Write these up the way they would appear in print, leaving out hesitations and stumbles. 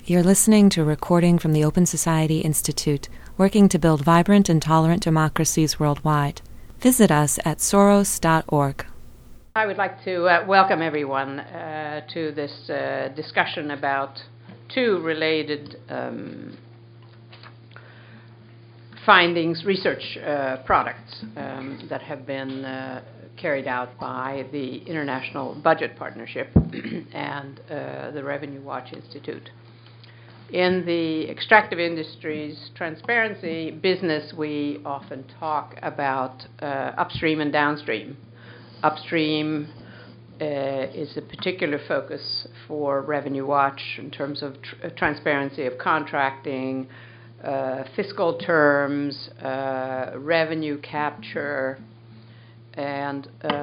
You're listening to a recording from the Open Society Institute, working to build vibrant and tolerant democracies worldwide. Visit us at soros.org. I would like to welcome everyone to this discussion about two related findings, research products that have been carried out by the International Budget Partnership and the Revenue Watch Institute. In the extractive industries transparency business, we often talk about upstream and downstream. Upstream is a particular focus for Revenue Watch in terms of transparency of contracting, fiscal terms, revenue capture, and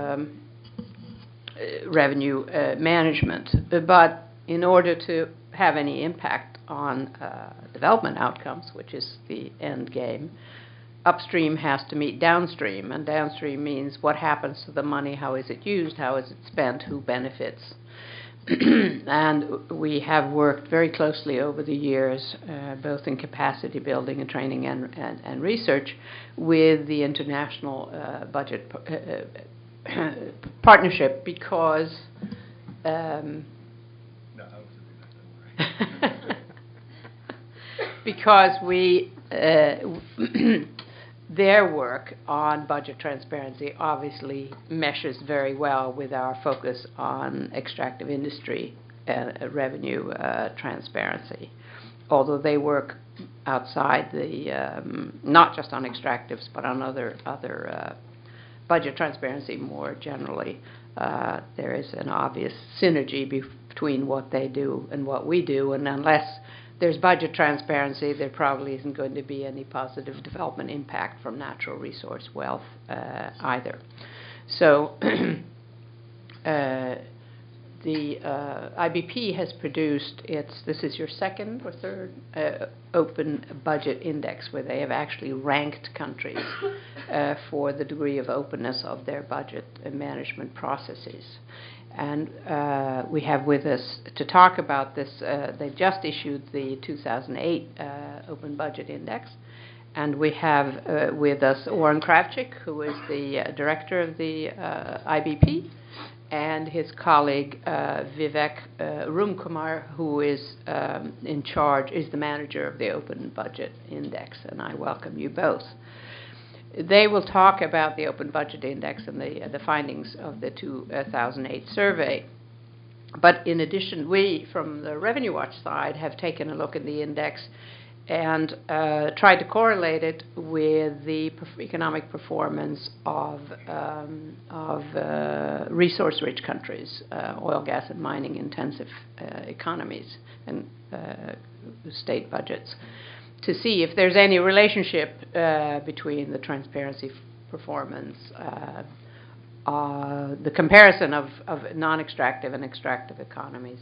revenue management. But in order to have any impact on development outcomes, which is the end game, upstream has to meet downstream, and downstream means what happens to the money, how is it used, how is it spent, who benefits. And we have worked very closely over the years, both in capacity building and training and research, with the International Budget Partnership because because we their work on budget transparency obviously meshes very well with our focus on extractive industry revenue transparency. Although they work outside the not just on extractives but on other budget transparency more generally, there is an obvious synergy between what they do and what we do, and unless there's budget transparency, there probably isn't going to be any positive development impact from natural resource wealth either. So the IBP has produced this is your second or third open budget index, where they have actually ranked countries for the degree of openness of their budget and management processes. And we have with us to talk about this, they just issued the 2008 Open Budget Index. And we have with us Warren Kravchik, who is the director of the IBP, and his colleague Vivek Rumkumar, who is in charge, is the manager of the Open Budget Index. And I welcome you both. They will talk about the Open Budget Index and the findings of the 2008 survey. But in addition, we, from the Revenue Watch side, have taken a look at the index and tried to correlate it with the economic performance of resource-rich countries, oil, gas, and mining-intensive economies and state budgets, to see if there's any relationship between the transparency performance, the comparison of non-extractive and extractive economies,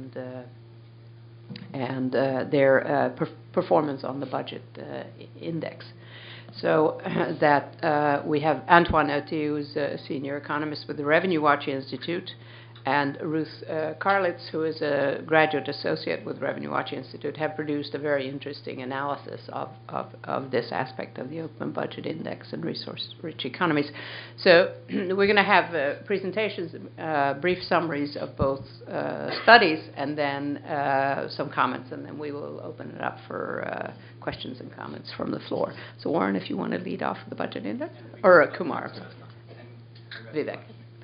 and their performance on the budget index. So that we have Antoine Auty, who's a senior economist with the Revenue Watch Institute, and Ruth Karlitz, who is a graduate associate with Revenue Watch Institute, have produced a very interesting analysis of this aspect of the Open Budget Index and resource-rich economies. So we're going to have presentations, brief summaries of both studies, and then some comments, and then we will open it up for questions and comments from the floor. So Warren, if you want to lead off the Budget Index, or Kumar, Vivek.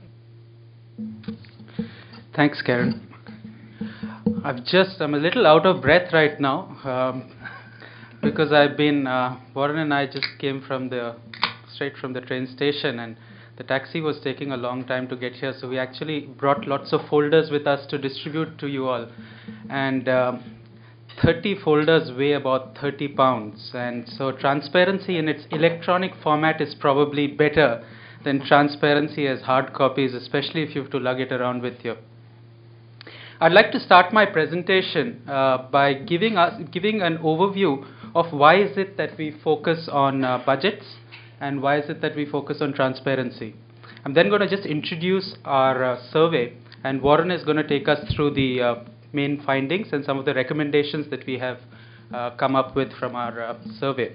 Thanks, Karen. I'm a little out of breath right now because I've been, Warren and I just came straight from the train station, and the taxi was taking a long time to get here, so we actually brought lots of folders with us to distribute to you all. And 30 folders weigh about 30 pounds, and so transparency in its electronic format is probably better than transparency as hard copies, especially if you have to lug it around with you. I'd like to start my presentation by giving an overview of why is it that we focus on budgets and why is it that we focus on transparency. I'm then going to just introduce our survey, and Warren is going to take us through the main findings and some of the recommendations that we have come up with from our survey.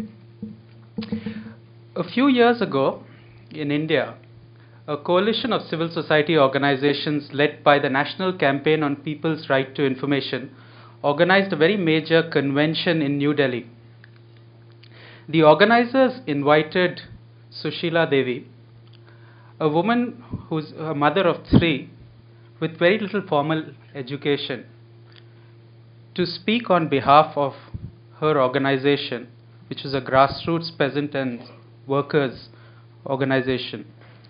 A few years ago in India, a coalition of civil society organizations led by the National Campaign on People's Right to Information organized a very major convention in New Delhi. The organizers invited Sushila Devi, a woman who's a mother of 3 with very little formal education, to speak on behalf of her organization, which is a grassroots peasant and workers organization.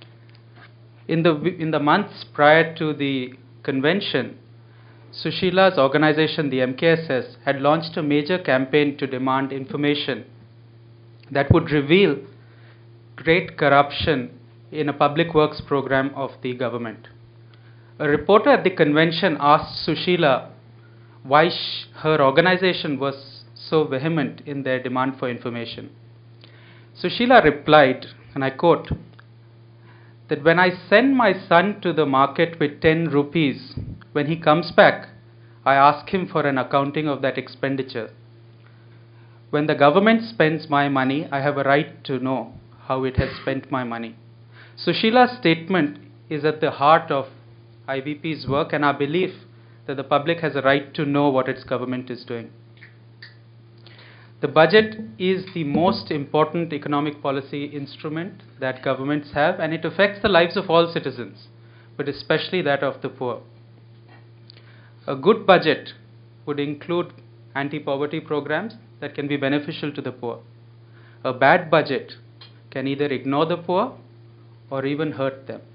In the months prior to the convention, Sushila's organization, the MKSS, had launched a major campaign to demand information that would reveal great corruption in a public works program of the government. A reporter at the convention asked Sushila why her organization was so vehement in their demand for information. Sushila replied, and I quote, that when I send my son to the market with 10 rupees, when he comes back, I ask him for an accounting of that expenditure. When the government spends my money, I have a right to know how it has spent my money. Sushila's statement is at the heart of IBP's work and our belief that the public has a right to know what its government is doing. The budget is the most important economic policy instrument that governments have, and it affects the lives of all citizens, but especially that of the poor. A good budget would include anti-poverty programs that can be beneficial to the poor. A bad budget can either ignore the poor or even hurt them.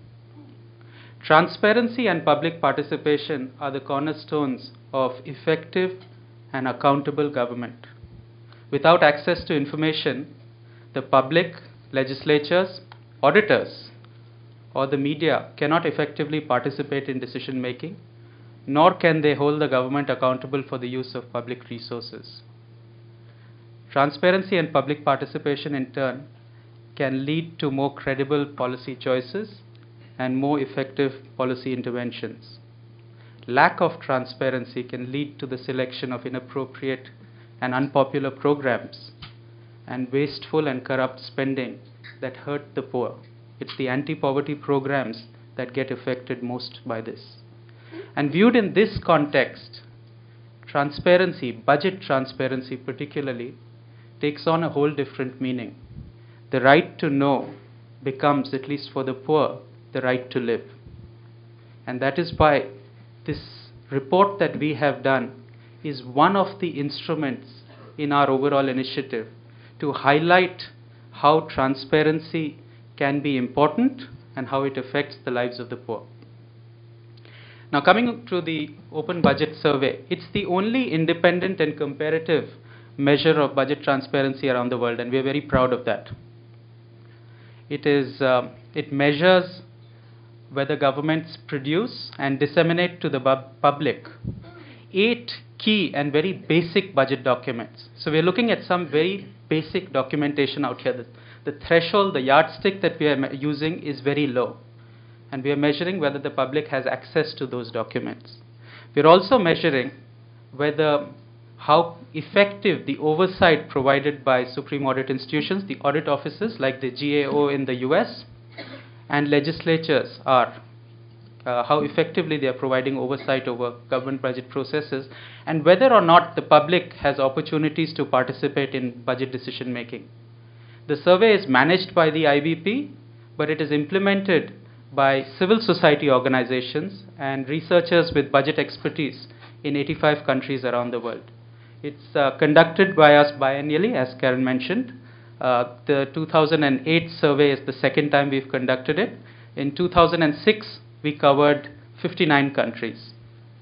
Transparency and public participation are the cornerstones of effective and accountable government. Without access to information, the public, legislatures, auditors, or the media cannot effectively participate in decision making, nor can they hold the government accountable for the use of public resources. Transparency and public participation, in turn, can lead to more credible policy choices and more effective policy interventions. Lack of transparency can lead to the selection of inappropriate and unpopular programs and wasteful and corrupt spending that hurt the poor. It's the anti-poverty programs that get affected most by this. And viewed in this context, transparency, budget transparency particularly, takes on a whole different meaning. The right to know becomes, at least for the poor, the right to live. And that is why this report that we have done is one of the instruments in our overall initiative to highlight how transparency can be important and how it affects the lives of the poor. Now, coming to the Open Budget Survey, it's the only independent and comparative measure of budget transparency around the world, and we are very proud of that. It measures whether governments produce and disseminate to the public 8 key and very basic budget documents. So we're looking at some very basic documentation out here. The threshold, the yardstick that we are using is very low. And we are measuring whether the public has access to those documents. We're also measuring how effective the oversight provided by Supreme Audit institutions, the audit offices like the GAO in the US, and legislatures are, how effectively they are providing oversight over government budget processes, and whether or not the public has opportunities to participate in budget decision making. The survey is managed by the IBP, but it is implemented by civil society organizations and researchers with budget expertise in 85 countries around the world. It's conducted by us biennially, as Karen mentioned. The 2008 survey is the second time we've conducted it. In 2006, we covered 59 countries.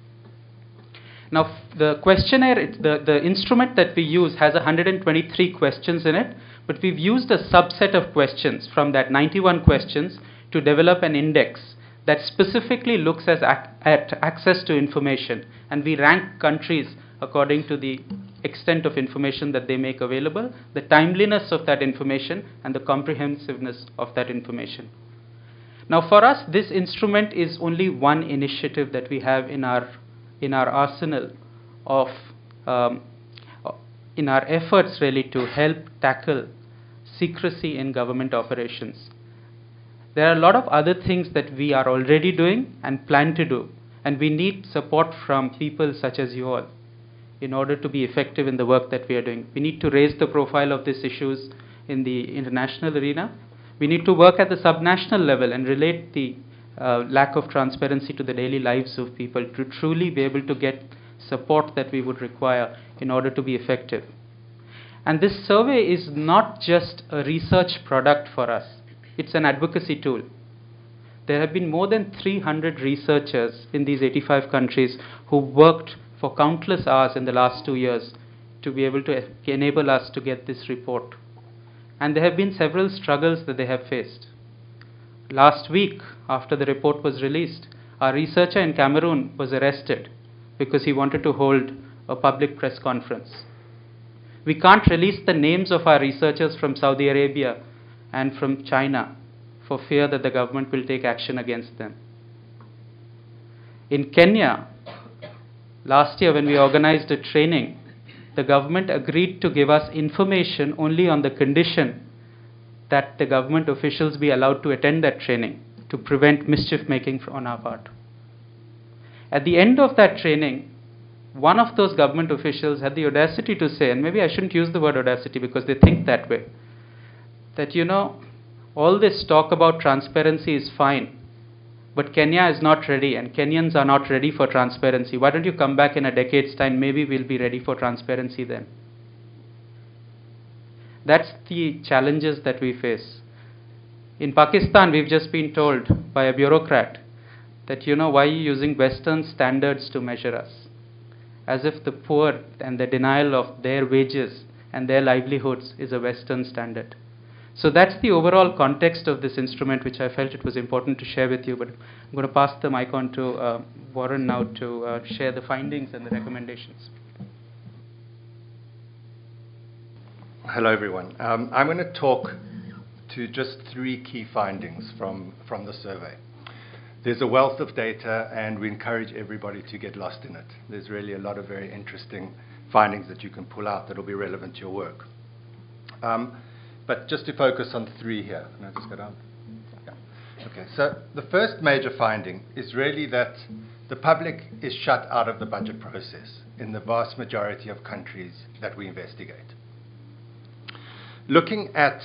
Now, the questionnaire, the instrument that we use has 123 questions in it, but we've used a subset of questions from that 91 questions to develop an index that specifically looks at access to information, and we rank countries according to the extent of information that they make available, the timeliness of that information, and the comprehensiveness of that information. Now, for us, this instrument is only one initiative that we have in our in our arsenal of in our efforts really to help tackle secrecy in government operations. There are a lot of other things that we are already doing and plan to do, and we need support from people such as you all in order to be effective in the work that we are doing. We need to raise the profile of these issues in the international arena. We need to work at the subnational level and relate the lack of transparency to the daily lives of people to truly be able to get support that we would require in order to be effective. And this survey is not just a research product for us, it's an advocacy tool. There have been more than 300 researchers in these 85 countries who worked for countless hours in the last 2 years to be able to enable us to get this report. And there have been several struggles that they have faced. Last week, after the report was released, our researcher in Cameroon was arrested because he wanted to hold a public press conference. We can't release the names of our researchers from Saudi Arabia and from China for fear that the government will take action against them. In Kenya, last year when we organized a training, the government agreed to give us information only on the condition that the government officials be allowed to attend that training to prevent mischief making on our part. At the end of that training, one of those government officials had the audacity to say, and maybe I shouldn't use the word audacity because they think that way, that all this talk about transparency is fine, but Kenya is not ready and Kenyans are not ready for transparency. Why don't you come back in a decade's time? Maybe we'll be ready for transparency then. That's the challenges that we face. In Pakistan, we've just been told by a bureaucrat that, why are you using Western standards to measure us? As if the poor and the denial of their wages and their livelihoods is a Western standard. So that's the overall context of this instrument, which I felt it was important to share with you. But I'm going to pass the mic on to Warren now to share the findings and the recommendations. Hello, everyone. I'm going to talk to just 3 key findings from the survey. There's a wealth of data, and we encourage everybody to get lost in it. There's really a lot of very interesting findings that you can pull out that will be relevant to your work. But just to focus on 3 here. Can I just go down? Yeah. Okay, so the first major finding is really that the public is shut out of the budget process in the vast majority of countries that we investigate. Looking at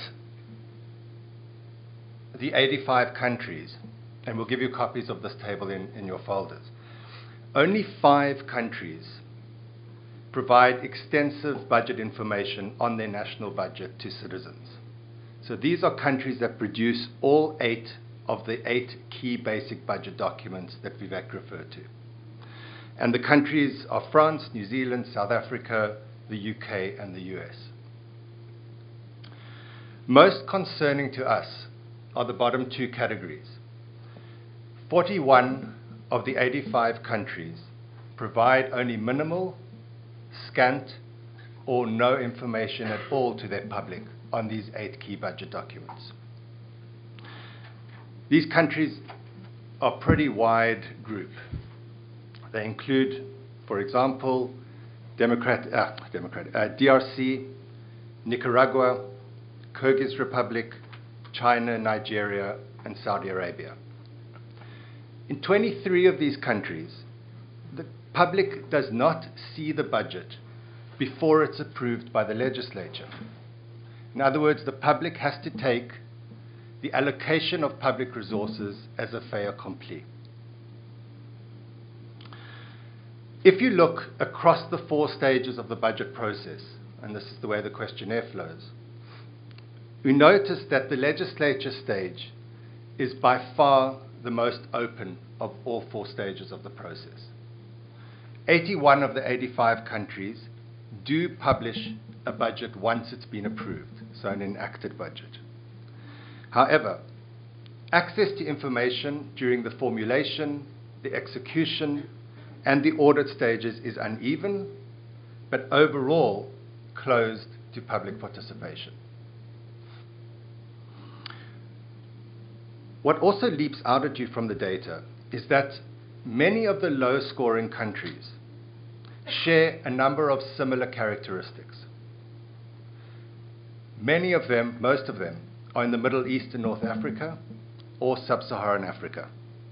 the 85 countries, and we'll give you copies of this table in your folders, only 5 countries provide extensive budget information on their national budget to citizens. So these are countries that produce all 8 of the 8 key basic budget documents that Vivek referred to. And the countries are France, New Zealand, South Africa, the UK, and the US. Most concerning to us are the bottom 2 categories. 41 of the 85 countries provide only minimal, scant, or no information at all to their public on these 8 key budget documents. These countries are a pretty wide group. They include, for example, DRC, Nicaragua, Kyrgyz Republic, China, Nigeria, and Saudi Arabia. In 23 of these countries, the public does not see the budget before it's approved by the legislature. In other words, the public has to take the allocation of public resources as a fait accompli. If you look across the 4 stages of the budget process, and this is the way the questionnaire flows, we notice that the legislature stage is by far the most open of all 4 stages of the process. 81 of the 85 countries do publish a budget once it's been approved, so an enacted budget. However, access to information during the formulation, the execution, and the audit stages is uneven, but overall closed to public participation. What also leaps out at you from the data is that many of the low-scoring countries share a number of similar characteristics. Many of them, most of them, are in the Middle East and North Africa or Sub-Saharan Africa.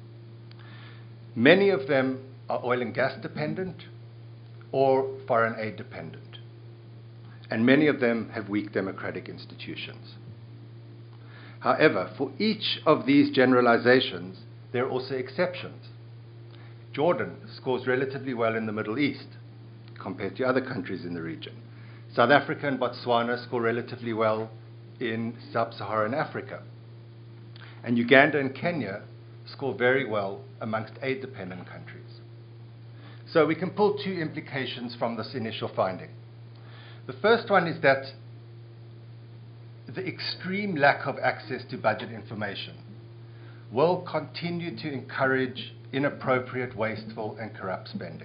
Many of them are oil and gas dependent or foreign aid dependent. And many of them have weak democratic institutions. However, for each of these generalizations, there are also exceptions. Jordan scores relatively well in the Middle East compared to other countries in the region. South Africa and Botswana score relatively well in Sub-Saharan Africa. And Uganda and Kenya score very well amongst aid-dependent countries. So we can pull two implications from this initial finding. The first one is that the extreme lack of access to budget information will continue to encourage inappropriate, wasteful, and corrupt spending.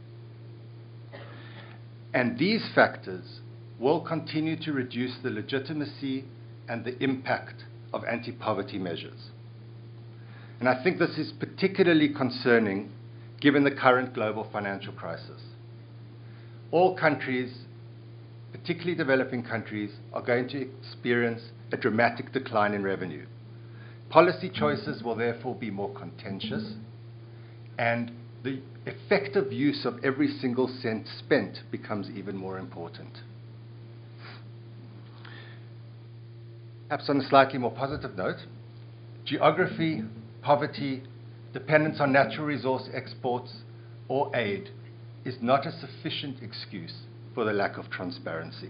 And these factors will continue to reduce the legitimacy and the impact of anti-poverty measures. And I think this is particularly concerning given the current global financial crisis. All countries, particularly developing countries, are going to experience a dramatic decline in revenue. Policy choices will therefore be more contentious, and the effective use of every single cent spent becomes even more important. Perhaps on a slightly more positive note, geography, poverty, dependence on natural resource exports, or aid is not a sufficient excuse for the lack of transparency.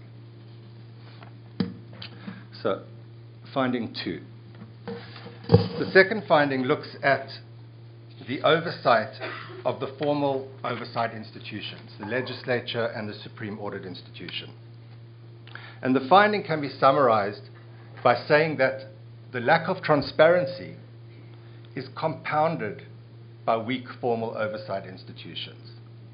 So, finding 2. The second finding looks at the oversight of the formal oversight institutions, the legislature and the Supreme Audit Institution. And the finding can be summarized by saying that the lack of transparency is compounded by weak formal oversight institutions.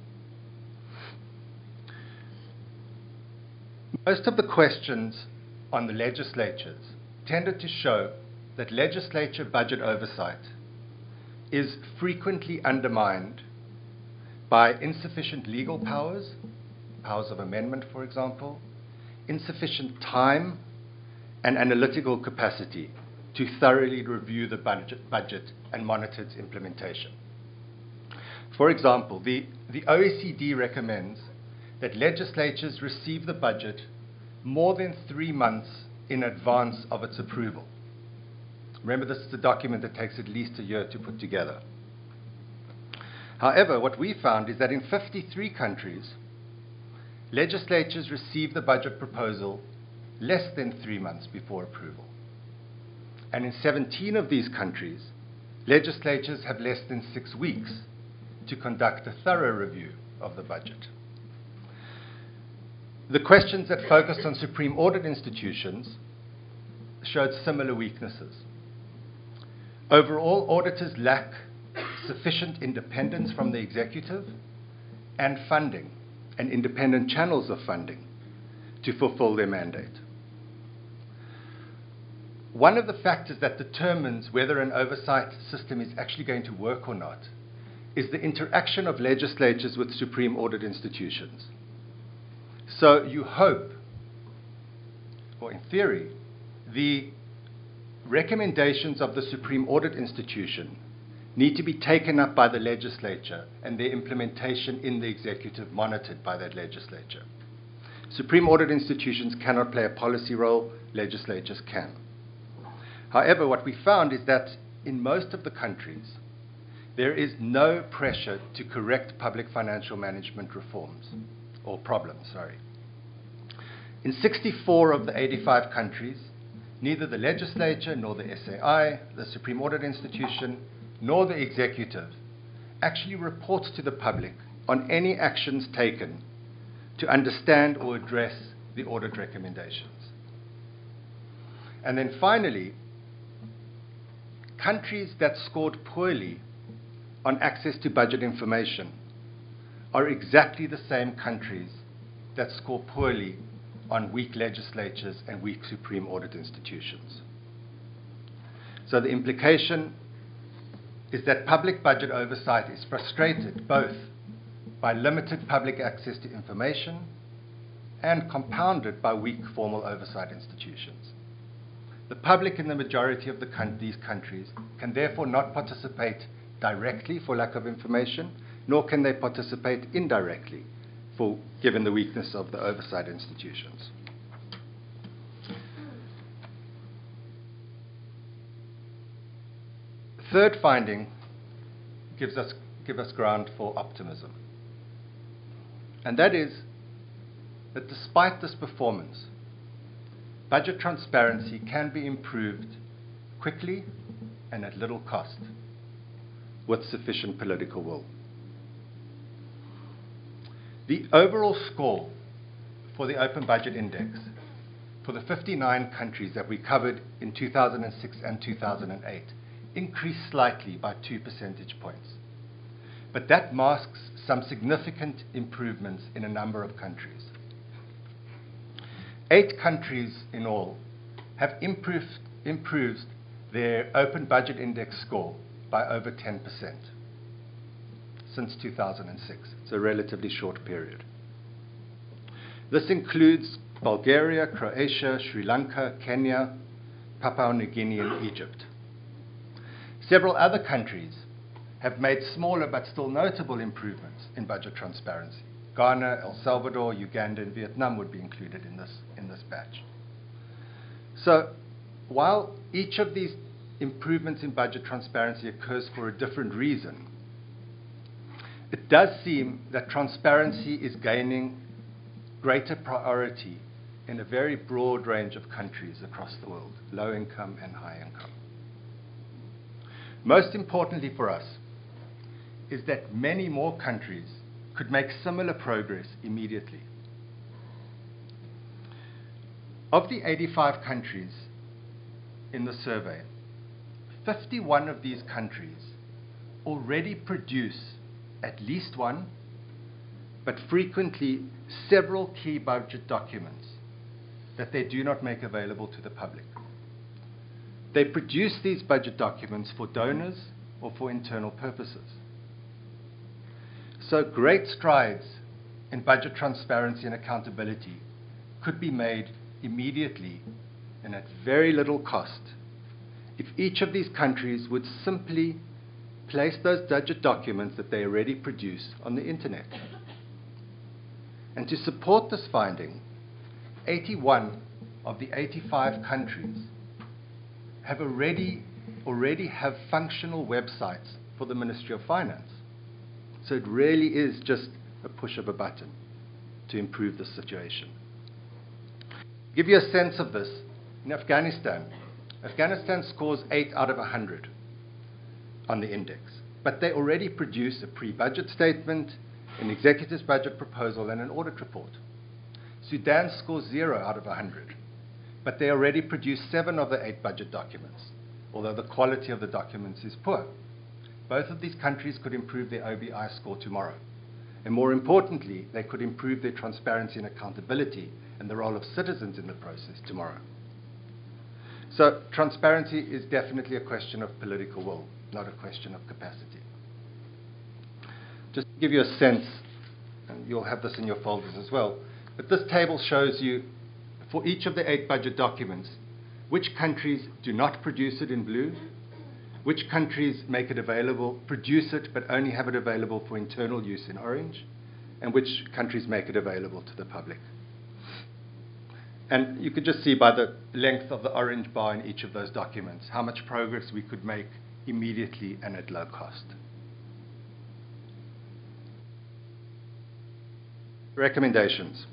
Most of the questions on the legislatures tended to show that legislature budget oversight is frequently undermined by insufficient legal powers, powers of amendment, for example, insufficient time and analytical capacity to thoroughly review the budget and monitor its implementation. For example, the OECD recommends that legislatures receive the budget more than 3 months in advance of its approval. Remember, this is a document that takes at least a year to put together. However, what we found is that in 53 countries, legislatures receive the budget proposal less than 3 months before approval. And in 17 of these countries, legislatures have less than 6 weeks to conduct a thorough review of the budget. The questions that focused on Supreme Audit institutions showed similar weaknesses. Overall, auditors lack sufficient independence from the executive and funding and independent channels of funding to fulfill their mandate. One of the factors that determines whether an oversight system is actually going to work or not is the interaction of legislatures with Supreme Audit institutions. So you hope, or in theory, the recommendations of the Supreme Audit Institution need to be taken up by the legislature and their implementation in the executive monitored by that legislature. Supreme Audit institutions cannot play a policy role, legislatures can. However, what we found is that in most of the countries, there is no pressure to correct public financial management reforms, or problems, sorry. In 64 of the 85 countries, neither the legislature nor the SAI, the Supreme Audit Institution, nor the executive actually reports to the public on any actions taken to understand or address the audit recommendations. And then finally, countries that scored poorly on access to budget information are exactly the same countries that score poorly on weak legislatures and weak Supreme Audit institutions. So the implication is that public budget oversight is frustrated both by limited public access to information and compounded by weak formal oversight institutions. The public in the majority of these countries can therefore not participate directly for lack of information, nor can they participate indirectly given the weakness of the oversight institutions. Third finding gives us ground for optimism. And that is that despite this performance, budget transparency can be improved quickly and at little cost with sufficient political will. The overall score for the Open Budget Index for the 59 countries that we covered in 2006 and 2008 increased slightly by 2 percentage points. But that masks some significant improvements in a number of countries. 8 countries in all have improved their Open Budget Index score by over 10% since 2006. It's a relatively short period. This includes Bulgaria, Croatia, Sri Lanka, Kenya, Papua New Guinea, and Egypt. Several other countries have made smaller but still notable improvements in budget transparency. Ghana, El Salvador, Uganda, and Vietnam would be included in this batch. So while each of these improvements in budget transparency occurs for a different reason, it does seem that transparency is gaining greater priority in a very broad range of countries across the world, low income and high income. Most importantly for us is that many more countries could make similar progress immediately. Of the 85 countries in the survey, 51 of these countries already produce at least one, but frequently several key budget documents that they do not make available to the public. They produce these budget documents for donors or for internal purposes. So great strides in budget transparency and accountability could be made immediately and at very little cost if each of these countries would simply place those budget documents that they already produce on the internet. And to support this finding, 81 of the 85 countries have already have functional websites for the Ministry of Finance. So it really is just a push of a button to improve the situation. To give you a sense of this, in Afghanistan scores 8 out of 100 on the index, but they already produce a pre-budget statement, an executive's budget proposal, and an audit report. Sudan scores 0 out of 100, but they already produce 7 of the 8 budget documents, although the quality of the documents is poor. Both of these countries could improve their OBI score tomorrow. And more importantly, they could improve their transparency and accountability and the role of citizens in the process tomorrow. So transparency is definitely a question of political will, not a question of capacity. Just to give you a sense, and you'll have this in your folders as well, but this table shows you, for each of the 8 budget documents, which countries do not produce it in blue, which countries make it available, produce it, but only have it available for internal use in orange, and which countries make it available to the public. And you could just see by the length of the orange bar in each of those documents how much progress we could make immediately and at low cost. Recommendations.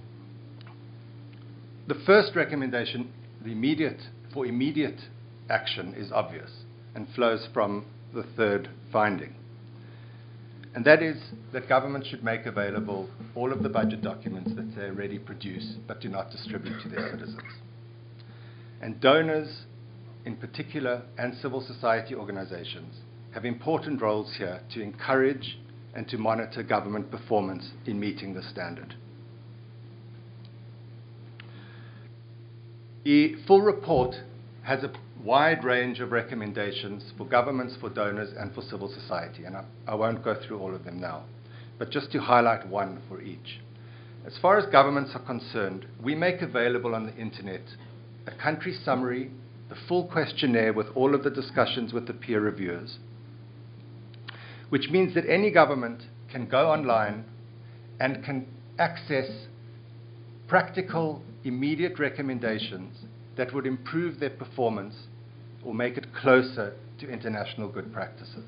The first recommendation, for immediate action, is obvious and flows from the third finding. And that is that government should make available all of the budget documents that they already produce but do not distribute to their citizens. And donors, in particular, and civil society organizations have important roles here to encourage and to monitor government performance in meeting the standard. The full report has a wide range of recommendations for governments, for donors, and for civil society. And I won't go through all of them now, but just to highlight one for each. As far as governments are concerned, we make available on the internet a country summary, the full questionnaire with all of the discussions with the peer reviewers, which means that any government can go online and can access practical, immediate recommendations that would improve their performance or make it closer to international good practices.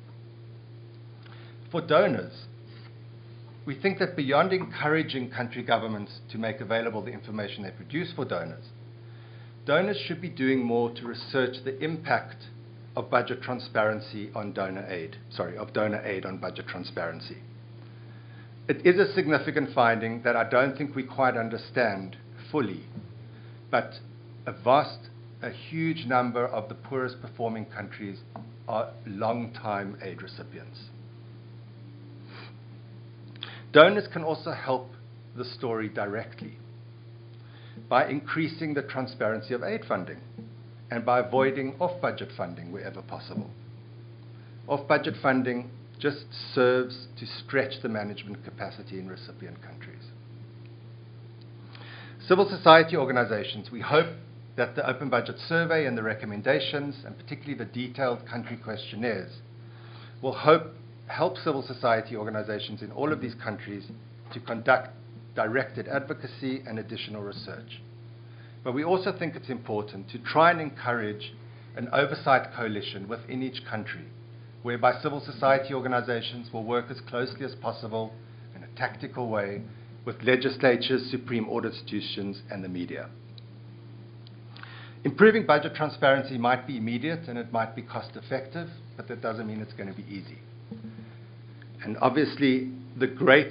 For donors, we think that beyond encouraging country governments to make available the information they produce for donors, donors should be doing more to research the impact of budget transparency on donor aid, of donor aid on budget transparency. It is a significant finding that I don't think we quite understand fully, but a huge number of the poorest performing countries are long-time aid recipients. Donors can also help the story directly by increasing the transparency of aid funding and by avoiding off-budget funding wherever possible. Off-budget funding just serves to stretch the management capacity in recipient countries. Civil society organizations, we hope that the Open Budget Survey and the recommendations, and particularly the detailed country questionnaires, will help civil society organizations in all of these countries to conduct directed advocacy and additional research. But we also think it's important to try and encourage an oversight coalition within each country, whereby civil society organizations will work as closely as possible in a tactical way with legislatures, supreme audit institutions, and the media. Improving budget transparency might be immediate and it might be cost effective, but that doesn't mean it's going to be easy. And obviously, the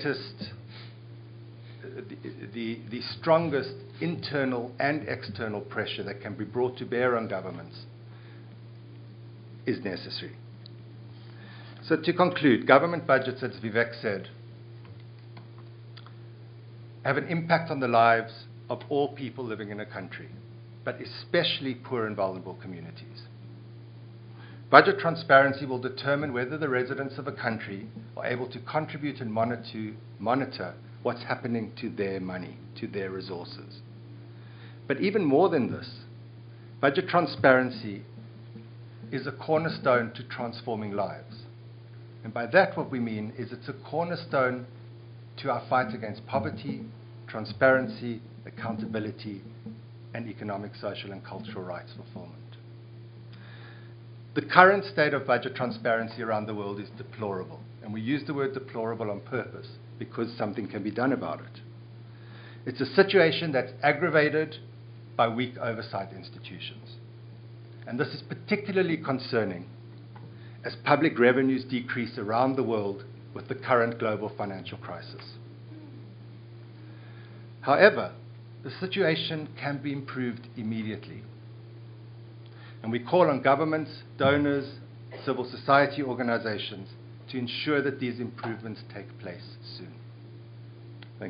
strongest internal and external pressure that can be brought to bear on governments is necessary. So to conclude, government budgets, as Vivek said, have an impact on the lives of all people living in a country, but especially poor and vulnerable communities. Budget transparency will determine whether the residents of a country are able to contribute and monitor what's happening to their money, to their resources. But even more than this, budget transparency is a cornerstone to transforming lives. And by that what we mean is it's a cornerstone to our fight against poverty, transparency, accountability, and economic, social, and cultural rights fulfillment. The current state of budget transparency around the world is deplorable. And we use the word deplorable on purpose because something can be done about it. It's a situation that's aggravated by weak oversight institutions. And this is particularly concerning as public revenues decrease around the world with the current global financial crisis. However, the situation can be improved immediately. And we call on governments, donors, civil society organizations to ensure that these improvements take place soon. Thank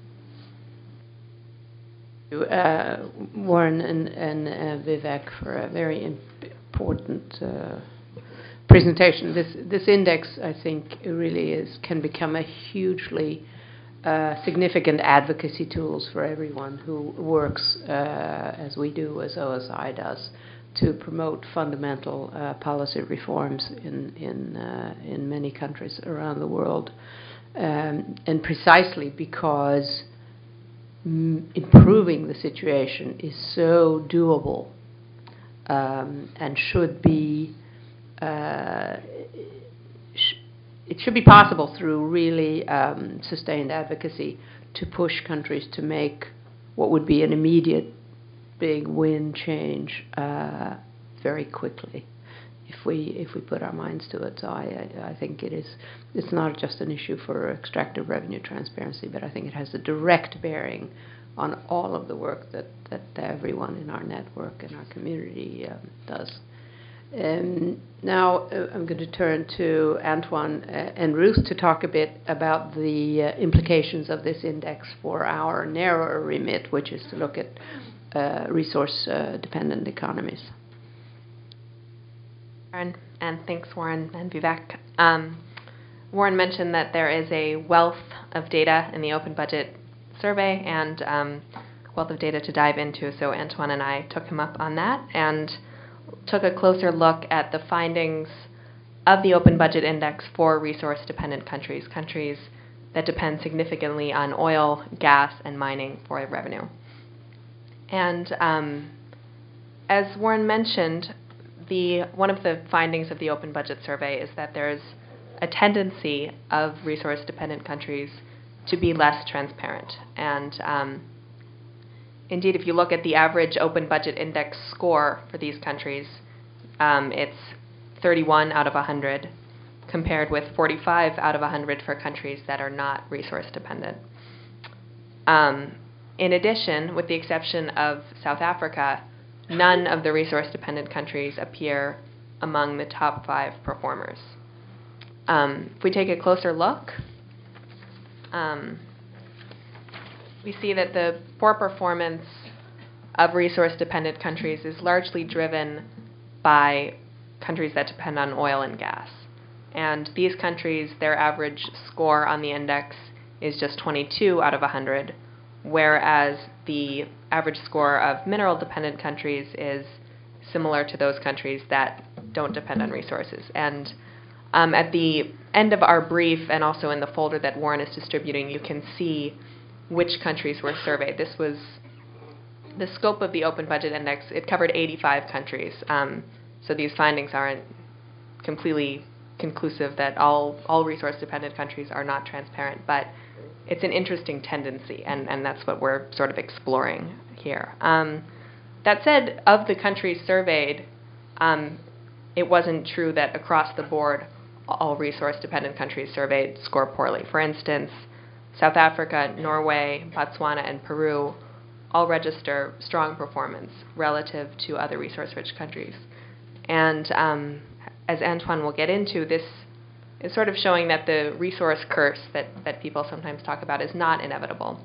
you. Warren and Vivek for a very important presentation. This index, I think, really can become a hugely significant advocacy tools for everyone who works as we do, as OSI does, to promote fundamental policy reforms in many countries around the world, and precisely because improving the situation is so doable and should be. It should be possible through really sustained advocacy to push countries to make what would be an immediate big win change very quickly if we put our minds to it. So I think it's not just an issue for extractive revenue transparency, but I think it has a direct bearing on all of the work that everyone in our network and our community does. Now I'm going to turn to Antoine and Ruth to talk a bit about the implications of this index for our narrower remit, which is to look at resource-dependent economies. And thanks, Warren and Vivek. Warren mentioned that there is a wealth of data in the Open Budget Survey and wealth of data to dive into, so Antoine and I took him up on that and took a closer look at the findings of the Open Budget Index for resource-dependent countries, countries that depend significantly on oil, gas, and mining for revenue. And as Warren mentioned, one of the findings of the Open Budget Survey is that there's a tendency of resource-dependent countries to be less transparent. And indeed, if you look at the average Open Budget Index score for these countries, it's 31 out of 100, compared with 45 out of 100 for countries that are not resource-dependent. In addition, with the exception of South Africa, none of the resource-dependent countries appear among the top 5 performers. If we take a closer look, we see that the poor performance of resource-dependent countries is largely driven by countries that depend on oil and gas. And these countries, their average score on the index is just 22 out of 100, whereas the average score of mineral-dependent countries is similar to those countries that don't depend on resources. And at the end of our brief, and also in the folder that Warren is distributing, you can see which countries were surveyed. This was the scope of the Open Budget Index. It covered 85 countries. So these findings aren't completely conclusive that all resource-dependent countries are not transparent, but it's an interesting tendency, and that's what we're sort of exploring here. That said, of the countries surveyed, it wasn't true that across the board all resource-dependent countries surveyed score poorly. For instance, South Africa, Norway, Botswana, and Peru all register strong performance relative to other resource-rich countries. And as Antoine will get into, this is sort of showing that the resource curse that people sometimes talk about is not inevitable.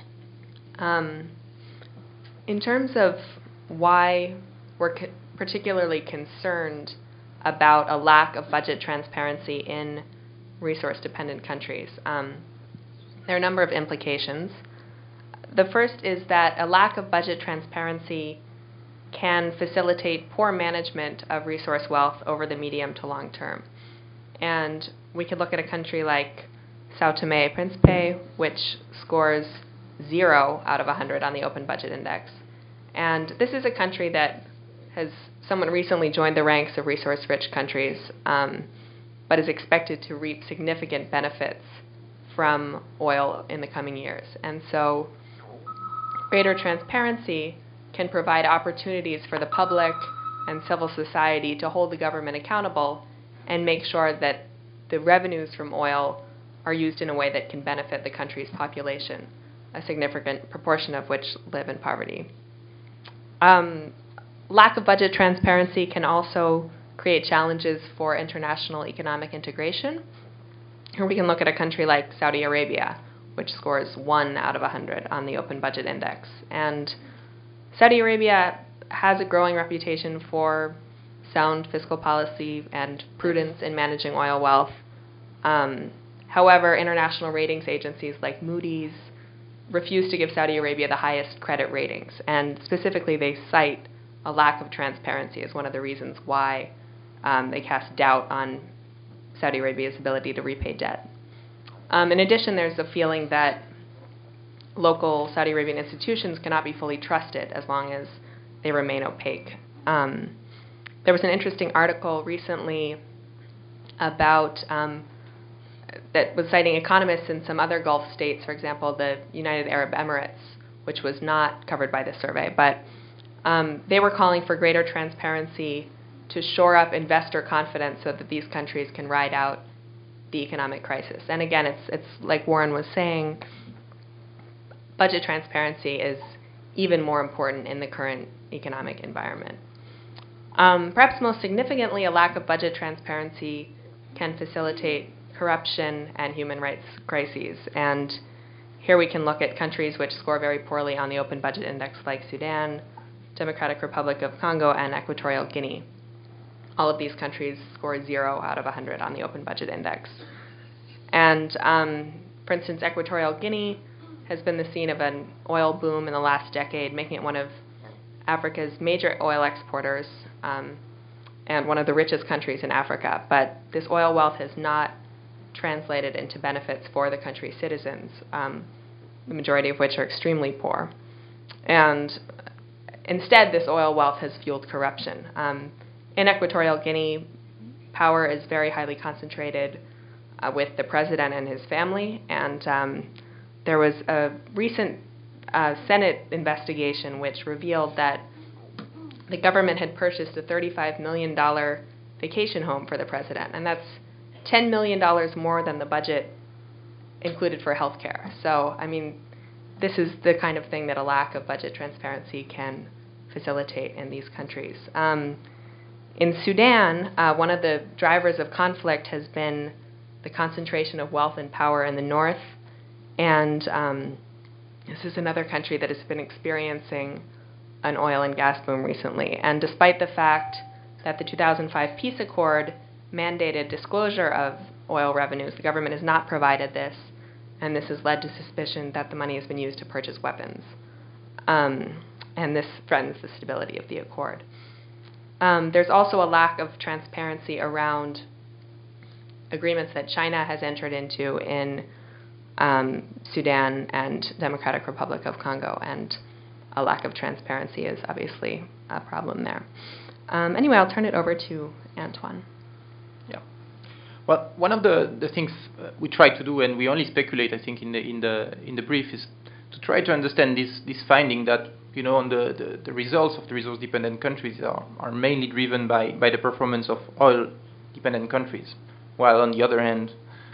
In terms of why we're particularly concerned about a lack of budget transparency in resource-dependent countries, there are a number of implications. The first is that a lack of budget transparency can facilitate poor management of resource wealth over the medium to long term. And we could look at a country like Sao Tome and Principe, which scores 0 out of 100 on the Open Budget Index. And this is a country that has somewhat recently joined the ranks of resource-rich countries, but is expected to reap significant benefits from oil in the coming years. And so greater transparency can provide opportunities for the public and civil society to hold the government accountable and make sure that the revenues from oil are used in a way that can benefit the country's population, a significant proportion of which live in poverty. Lack of budget transparency can also create challenges for international economic integration. Here we can look at a country like Saudi Arabia, which scores 1 out of 100 on the Open Budget Index. And Saudi Arabia has a growing reputation for sound fiscal policy and prudence in managing oil wealth. However, international ratings agencies like Moody's refuse to give Saudi Arabia the highest credit ratings, and specifically they cite a lack of transparency as one of the reasons why they cast doubt on Saudi Arabia's ability to repay debt. In addition, there's a feeling that local Saudi Arabian institutions cannot be fully trusted as long as they remain opaque. There was an interesting article recently about that was citing economists in some other Gulf states, for example, the United Arab Emirates, which was not covered by this survey, but they were calling for greater transparency to shore up investor confidence so that these countries can ride out the economic crisis. And again, it's like Warren was saying, budget transparency is even more important in the current economic environment. Perhaps most significantly, a lack of budget transparency can facilitate corruption and human rights crises. And here we can look at countries which score very poorly on the Open Budget Index, like Sudan, Democratic Republic of Congo, and Equatorial Guinea. all of these countries scored 0 out of 100 on the Open Budget Index. And, for instance, Equatorial Guinea has been the scene of an oil boom in the last decade, making it one of Africa's major oil exporters and one of the richest countries in Africa. But this oil wealth has not translated into benefits for the country's citizens, the majority of which are extremely poor. And instead, this oil wealth has fueled corruption. In Equatorial Guinea, power is very highly concentrated with the president and his family, and there was a recent Senate investigation which revealed that the government had purchased a $35 million vacation home for the president, and that's $10 million more than the budget included for health care. So, I mean, this is the kind of thing that a lack of budget transparency can facilitate in these countries. In Sudan, one of the drivers of conflict has been the concentration of wealth and power in the north, and this is another country that has been experiencing an oil and gas boom recently. And despite the fact that the 2005 peace accord mandated disclosure of oil revenues, the government has not provided this, and this has led to suspicion that the money has been used to purchase weapons. And this threatens the stability of the accord. There's also a lack of transparency around agreements that China has entered into in Sudan and Democratic Republic of Congo, and a lack of transparency is obviously a problem there. Anyway, I'll turn it over to Antoine. Yeah. Well, one of the things we try to do, and we only speculate, I think, in the brief, is to try to understand this finding that, you know, on the results of the resource-dependent countries are mainly driven by the performance of oil-dependent countries, while on the other hand,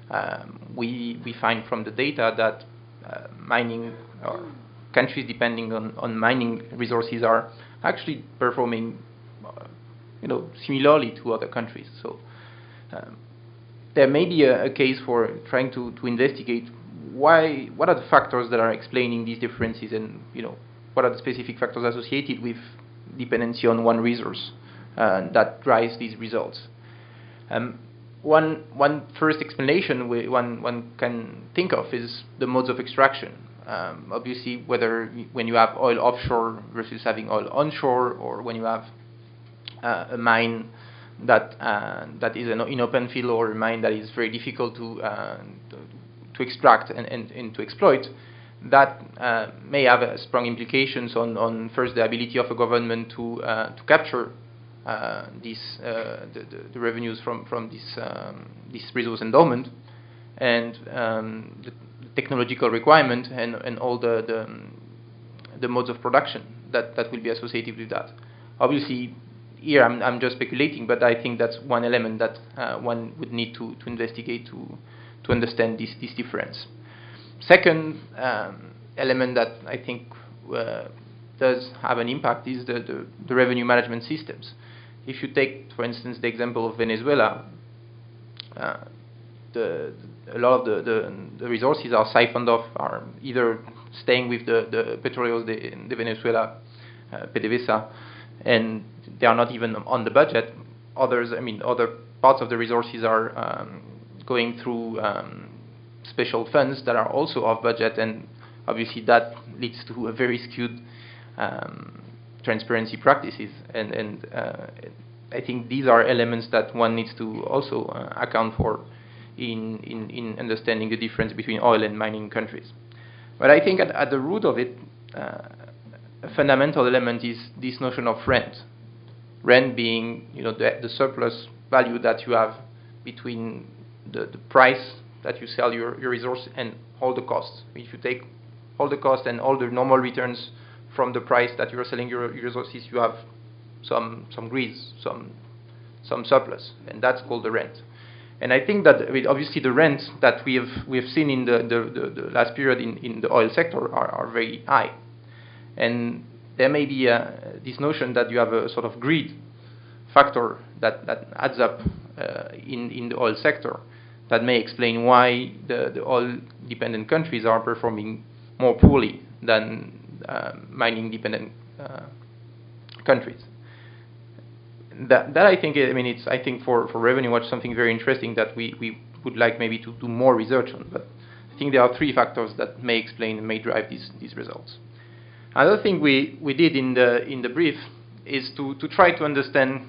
we find from the data that mining or countries depending on mining resources are actually performing, similarly to other countries. So there may be a case for trying to investigate what are the factors that are explaining these differences, and what are the specific factors associated with dependency on one resource that drives these results. One first explanation one can think of is the modes of extraction. Obviously, whether when you have oil offshore versus having oil onshore, or when you have a mine that is in open field, or a mine that is very difficult to extract and to exploit, that may have strong implications on first the ability of a government to capture the revenues from this resource endowment, and the technological requirement and all the modes of production that will be associated with that. Obviously, here I'm just speculating, but I think that's one element that one would need to investigate to understand this difference. Second element that I think does have an impact is the revenue management systems. If you take, for instance, the example of Venezuela, a lot of the resources are siphoned off, are either staying with the Petróleos de Venezuela, PDVSA, and they are not even on the budget. Other parts of the resources are going through special funds that are also off budget, and obviously that leads to a very skewed transparency practices, and I think these are elements that one needs to also account for in understanding the difference between oil and mining countries. But I think at the root of it, a fundamental element is this notion of rent. Rent being, the surplus value that you have between the price that you sell your resource and all the costs. If you take all the costs and all the normal returns from the price that you are selling your resources, you have some grease, some surplus, and that's called the rent. And I think that obviously the rents that we have seen in the last period in the oil sector are very high, and there may be this notion that you have a sort of greed factor that adds up in the oil sector that may explain why the oil-dependent countries are performing more poorly than mining-dependent countries. that I think, I think for Revenue Watch something very interesting that we would like maybe to do more research on. But I think there are three factors that may explain and may drive these results. Another thing we did in the brief is to try to understand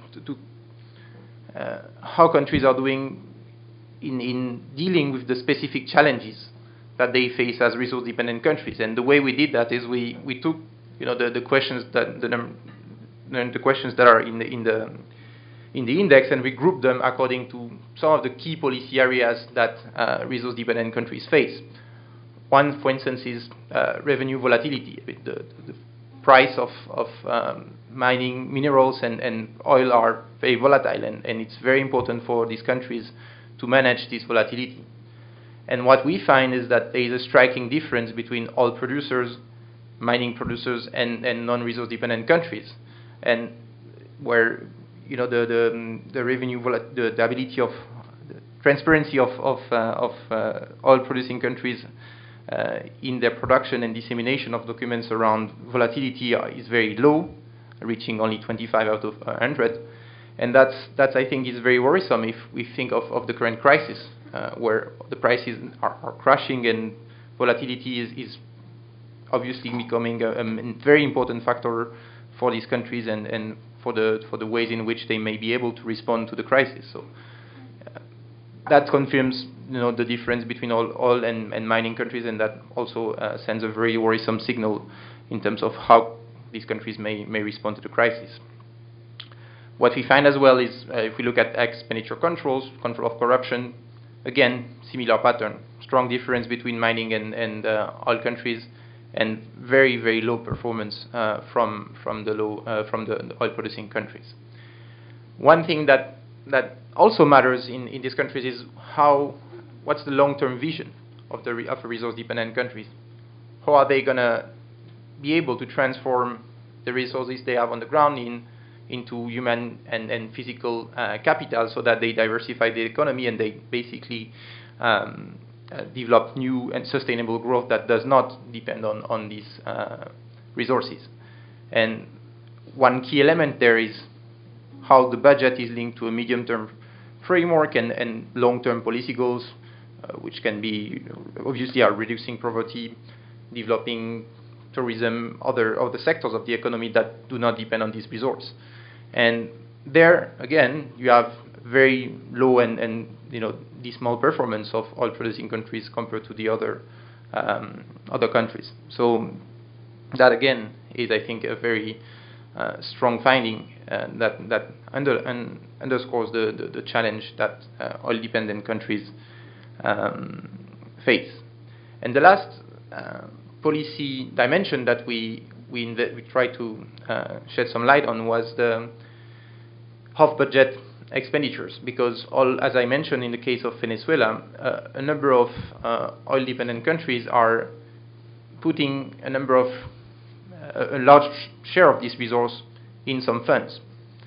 how countries are doing in dealing with the specific challenges that they face as resource-dependent countries. And the way we did that is we took the questions that the questions that are in the index, and we grouped them according to some of the key policy areas that resource-dependent countries face. One, for instance, is revenue volatility. The price of mining minerals and oil are very volatile, and it's very important for these countries to manage this volatility. And what we find is that there is a striking difference between oil producers, mining producers, and non-resource dependent countries, and where the revenue the ability of the transparency of oil producing countries in their production and dissemination of documents around volatility is very low, reaching only 25 out of 100. And that's I think is very worrisome if we think of the current crisis, where the prices are crashing and volatility is obviously becoming a very important factor for these countries and for the ways in which they may be able to respond to the crisis. So that confirms the difference between oil and mining countries, and that also sends a very worrisome signal in terms of how these countries may respond to the crisis. What we find as well is if we look at expenditure control of corruption, again, similar pattern, strong difference between mining and oil countries, and very, very low performance from the oil-producing countries. One thing that also matters in these countries is what's the long-term vision of a resource-dependent countries? How are they gonna be able to transform the resources they have on the ground into human and physical capital, so that they diversify the economy and they basically develop new and sustainable growth that does not depend on these resources. And one key element there is how the budget is linked to a medium-term framework and long-term policy goals, which can be obviously are reducing poverty, developing tourism, other sectors of the economy that do not depend on this resource. And there again, you have very low and dismal performance of oil-producing countries compared to the other countries. So that again is, I think, a very strong finding that underscores the challenge that oil-dependent countries face. And the last policy dimension that we tried to shed some light on was the off-budget expenditures, because as I mentioned in the case of Venezuela, a number of oil-dependent countries are putting a large share of this resource in some funds,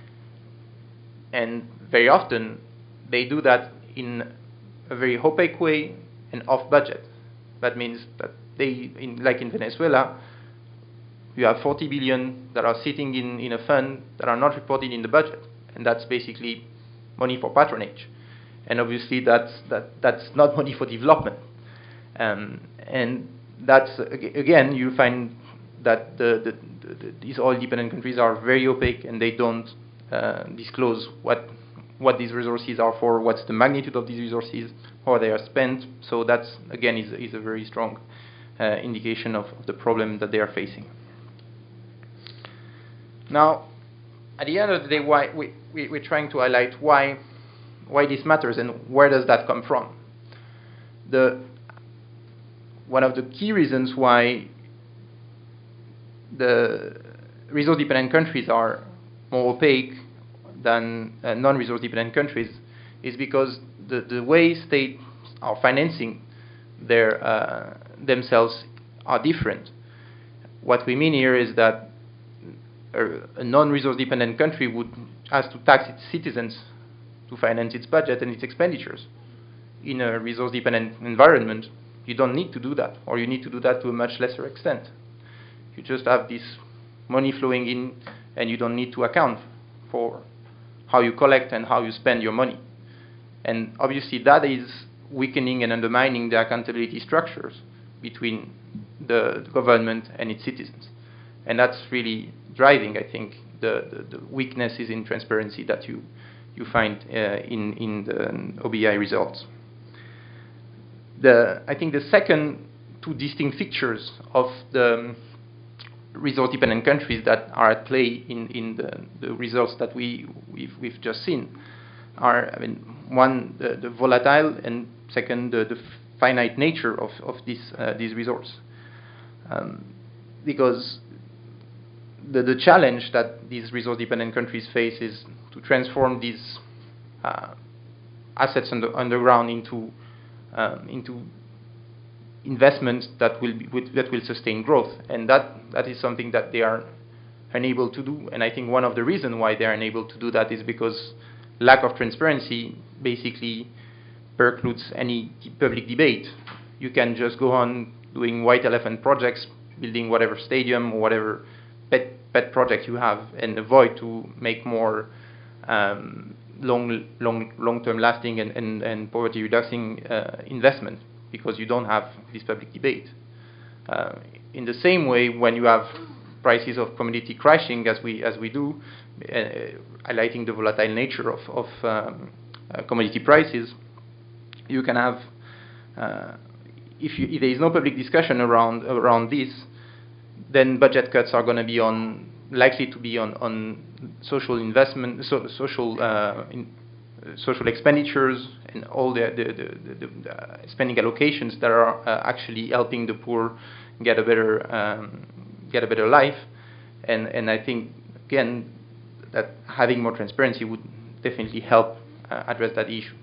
and very often they do that in a very opaque way and off budget. That means that like in Venezuela, you have 40 billion that are sitting in a fund that are not reported in the budget, and that's basically money for patronage, and obviously that's not money for development, and that's again you find that these oil-dependent countries are very opaque, and they don't disclose what these resources are for, what's the magnitude of these resources, how they are spent. So that's again is a very strong indication of the problem that they are facing. Now, at the end of the day, why we're trying to highlight why this matters and where does that come from. One of the key reasons why the resource-dependent countries are more opaque than non-resource-dependent countries is because the way states are financing themselves are different. What we mean here is that a non-resource-dependent country would have to tax its citizens to finance its budget and its expenditures. In a resource-dependent environment, you don't need to do that, or you need to do that to a much lesser extent. You just have this money flowing in, and you don't need to account for how you collect and how you spend your money. And obviously that is weakening and undermining the accountability structures between the government and its citizens. And that's really driving, I think, the weaknesses in transparency that you find in the OBI results. I think the second two distinct features of the resource-dependent countries that are at play in the results that we've just seen are, I mean, one, the volatile, and second, the finite nature of these resources. Because the challenge that these resource-dependent countries face is to transform these assets underground into investments that will sustain growth, and that is something that they are unable to do. And I think one of the reasons why they are unable to do that is because lack of transparency basically precludes any public debate. You can just go on doing white elephant projects, building whatever stadium or whatever pet project you have, and avoid to make more long-term lasting and poverty reducing investment, because you don't have this public debate. In the same way, when you have prices of commodity crashing as we do, highlighting the volatile nature of commodity prices, you can have if there is no public discussion around this, then budget cuts are going to be likely to be on social investment, social expenditures, and all the spending allocations that are actually helping the poor get a better life. And I think, again, that having more transparency would definitely help address that issue.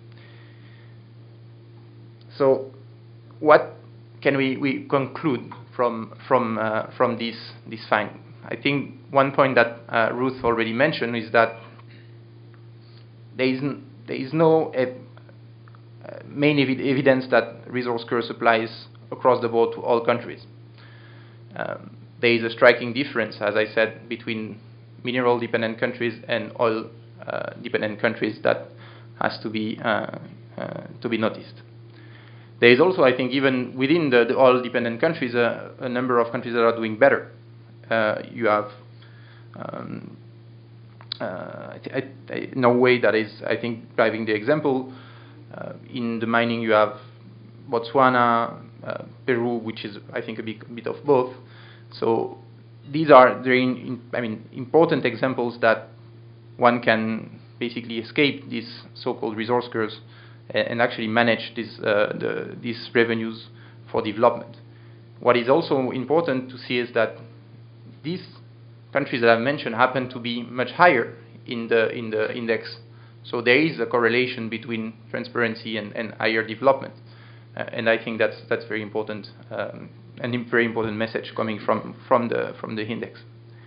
So what can we conclude from this finding? I think one point that Ruth already mentioned is that there is no main evidence that resource curse applies across the board to all countries. There is a striking difference, as I said, between mineral-dependent countries and oil-dependent countries that has to be noticed. There is also, I think, even within the oil-dependent countries, a number of countries that are doing better. You have Norway that is, I think, driving the example. In the mining, you have Botswana, Peru, which is, I think, a bit of both. So these are very, important examples that one can basically escape these so-called resource curves and actually manage these revenues for development. What is also important to see is that these countries that I've mentioned happen to be much higher in the index. So there is a correlation between transparency and higher development. And I think that's very important, and a very important message coming from the index.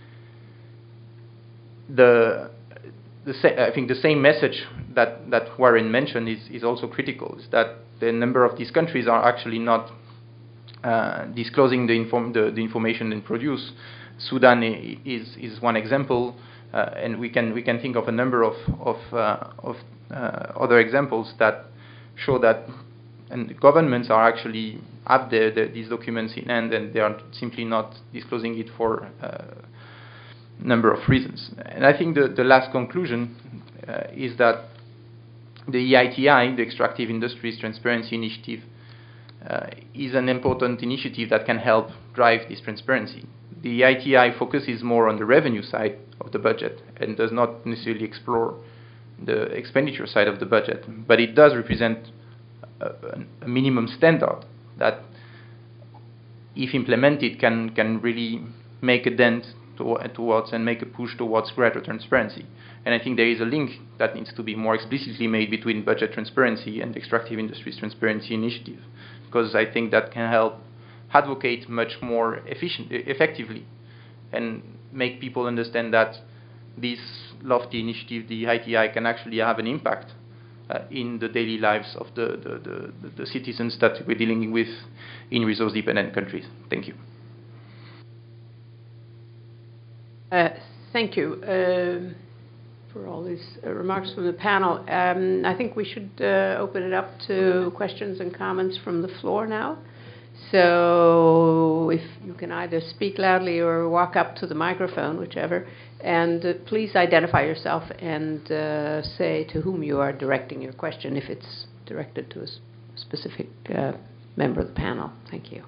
I think the same message that Warren mentioned is also critical, is that the number of these countries are actually not disclosing the information they produce. Sudan is one example, and we can think of a number of other examples that show that and governments are actually have these documents in hand, and they are simply not disclosing it for a number of reasons. And I think the last conclusion is that the EITI, the Extractive Industries Transparency Initiative, is an important initiative that can help drive this transparency. The EITI focuses more on the revenue side of the budget and does not necessarily explore the expenditure side of the budget, but it does represent a minimum standard that, if implemented, can really make a dent towards and make a push towards greater transparency. And I think there is a link that needs to be more explicitly made between budget transparency and the Extractive Industries Transparency Initiative, because I think that can help advocate much more effectively and make people understand that this lofty initiative, the EITI, can actually have an impact in the daily lives of the citizens that we're dealing with in resource-dependent countries. Thank you. Thank you. for all these remarks from the panel. I think we should open it up to questions and comments from the floor now. So if you can either speak loudly or walk up to the microphone, whichever, and please identify yourself and say to whom you are directing your question, if it's directed to a specific member of the panel. Thank you.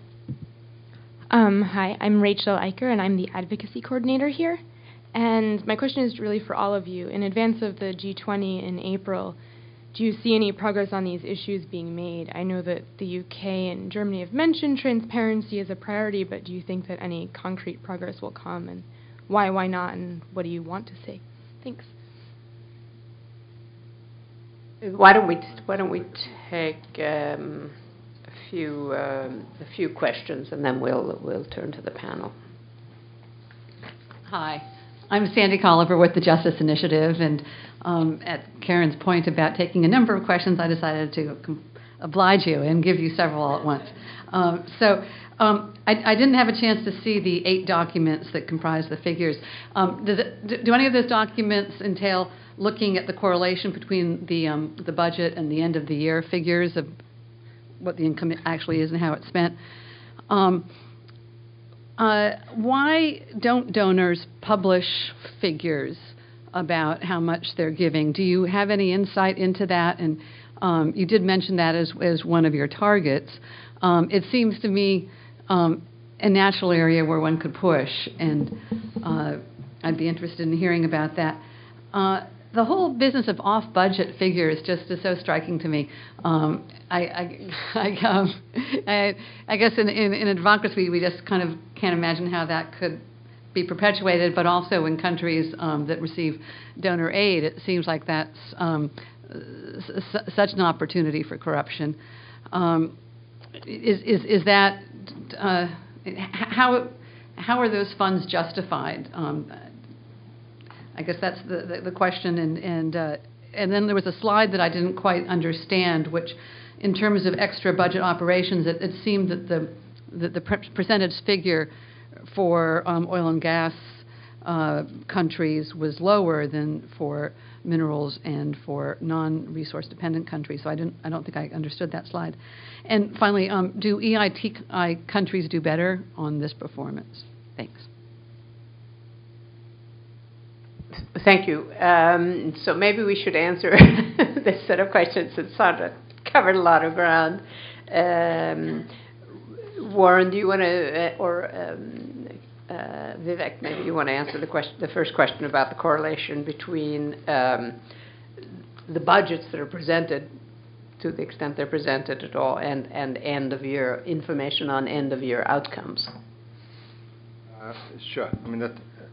Hi, I'm Rachel Eicher, and I'm the advocacy coordinator here. And my question is really for all of you. In advance of the G20 in April, do you see any progress on these issues being made? I know that the UK and Germany have mentioned transparency as a priority, but do you think that any concrete progress will come? And why not? And what do you want to see? Thanks. Why don't we take a few questions, and then we'll turn to the panel. Hi, I'm Sandy Colliver with the Justice Initiative, and at Karen's point about taking a number of questions, I decided to oblige you and give you several all at once. I didn't have a chance to see the 8 documents that comprise the figures. Do any of those documents entail looking at the correlation between the budget and the end of the year figures of what the income actually is and how it's spent? Why don't donors publish figures about how much they're giving? Do you have any insight into that? And you did mention that as one of your targets. It seems to me a natural area where one could push, and I'd be interested in hearing about that. The whole business of off-budget figures just is so striking to me. I guess in advocacy we just kind of can't imagine how that could be perpetuated, but also in countries that receive donor aid, it seems like that's such an opportunity for corruption. Is that how are those funds justified? I guess that's the question, and then there was a slide that I didn't quite understand, which, in terms of extra budget operations, it seemed that the percentage figure for oil and gas countries was lower than for minerals and for non-resource dependent countries. So I don't think I understood that slide. And finally, do EITI countries do better on this performance? Thanks. Thank you. So maybe we should answer this set of questions that Sandra covered a lot of ground. Warren, do you want to, or Vivek, maybe you want to answer the first question about the correlation between the budgets that are presented, to the extent they're presented at all, and end of year information on end of year outcomes. Sure. I mean,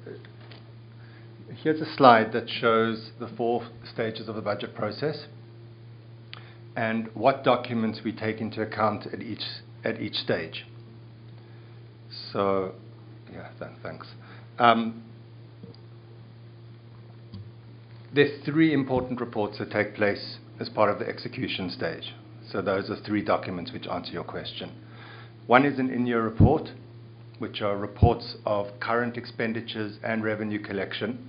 here's a slide that shows the 4 stages of the budget process and what documents we take into account at each stage. So, yeah, thanks. There's 3 important reports that take place as part of the execution stage. So those are 3 documents which answer your question. One is an in-year report, which are reports of current expenditures and revenue collection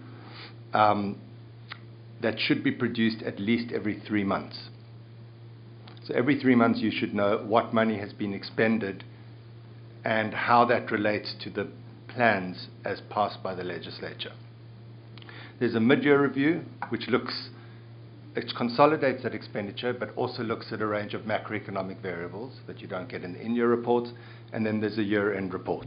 that should be produced at least every 3 months. So every 3 months you should know what money has been expended and how that relates to the plans as passed by the legislature. There's a mid-year review which consolidates that expenditure but also looks at a range of macroeconomic variables that you don't get in the in-year reports, and then there's a year-end report.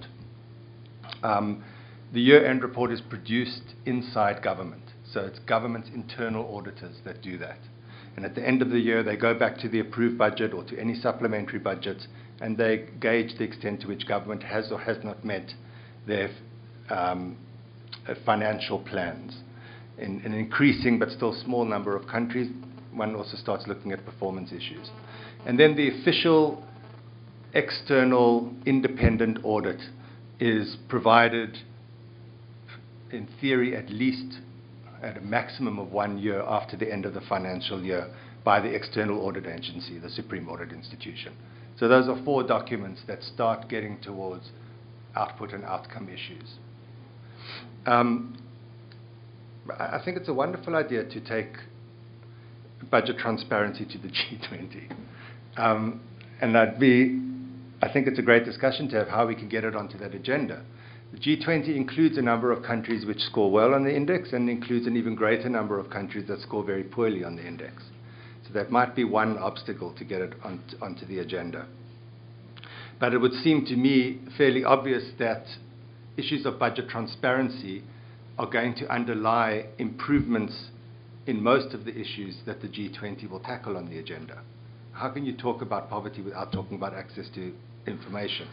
The year-end report is produced inside government, so it's government's internal auditors that do that. And at the end of the year, they go back to the approved budget or to any supplementary budgets, and they gauge the extent to which government has or has not met their financial plans. In an increasing but still small number of countries, one also starts looking at performance issues. And then the official external independent audit is provided, in theory, at least at a maximum of 1 year after the end of the financial year by the external audit agency, the Supreme Audit Institution. So those are 4 documents that start getting towards output and outcome issues. I think it's a wonderful idea to take budget transparency to the G20. And I think it's a great discussion to have how we can get it onto that agenda. The G20 includes a number of countries which score well on the index and includes an even greater number of countries that score very poorly on the index. So that might be one obstacle to get it onto the agenda. But it would seem to me fairly obvious that issues of budget transparency are going to underlie improvements in most of the issues that the G20 will tackle on the agenda. How can you talk about poverty without talking about access to information?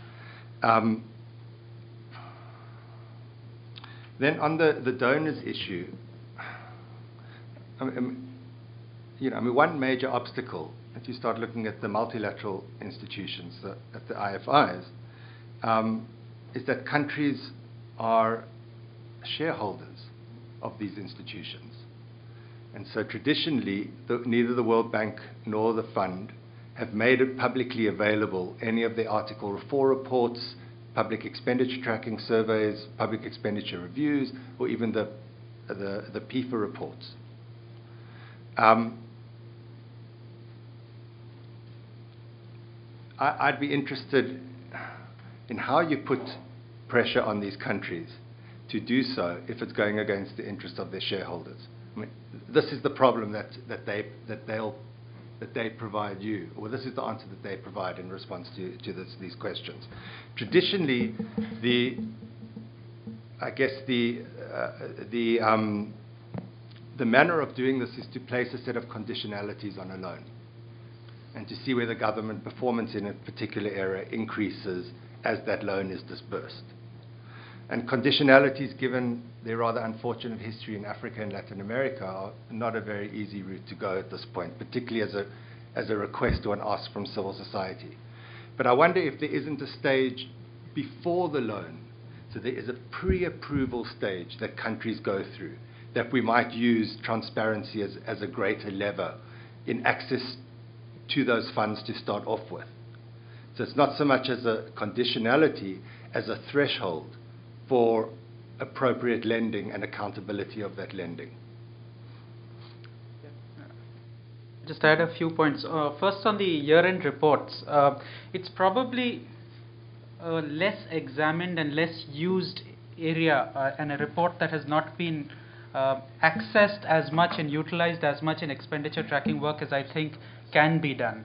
Then on the donors issue, one major obstacle, if you start looking at the multilateral institutions, at the IFIs, is that countries are shareholders of these institutions. And so traditionally, neither the World Bank nor the fund have made it publicly available any of the Article 4 reports, public expenditure tracking surveys, public expenditure reviews, or even the PIFA reports. I'd be interested in how you put pressure on these countries to do so if it's going against the interest of their shareholders. I mean, this is the problem that they provide you, or this is the answer that they provide in response to these questions. Traditionally, the manner of doing this is to place a set of conditionalities on a loan and to see whether government performance in a particular area increases as that loan is disbursed. And conditionalities, given their rather unfortunate history in Africa and Latin America, are not a very easy route to go at this point, particularly as a request or an ask from civil society. But I wonder if there isn't a stage before the loan, so there is a pre-approval stage that countries go through, that we might use transparency as a greater lever in access to those funds to start off with. So it's not so much as a conditionality as a threshold for appropriate lending and accountability of that lending. Just add a few points. First, on the year-end reports, it's probably a less examined and less used area and a report that has not been accessed as much and utilized as much in expenditure tracking work as I think can be done.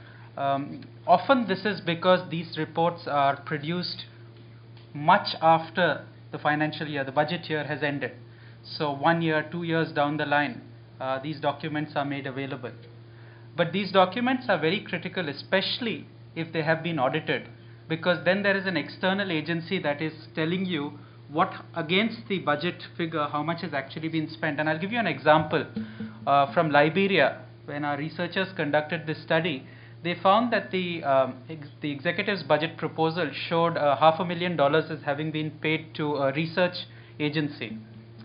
Often this is because these reports are produced much after the financial year, the budget year has ended. So 1 year, 2 years down the line, these documents are made available. But these documents are very critical, especially if they have been audited, because then there is an external agency that is telling you what against the budget figure, how much has actually been spent. And I'll give you an example from Liberia. When our researchers conducted this study, they found that the executive's budget proposal showed $500,000 as having been paid to a research agency,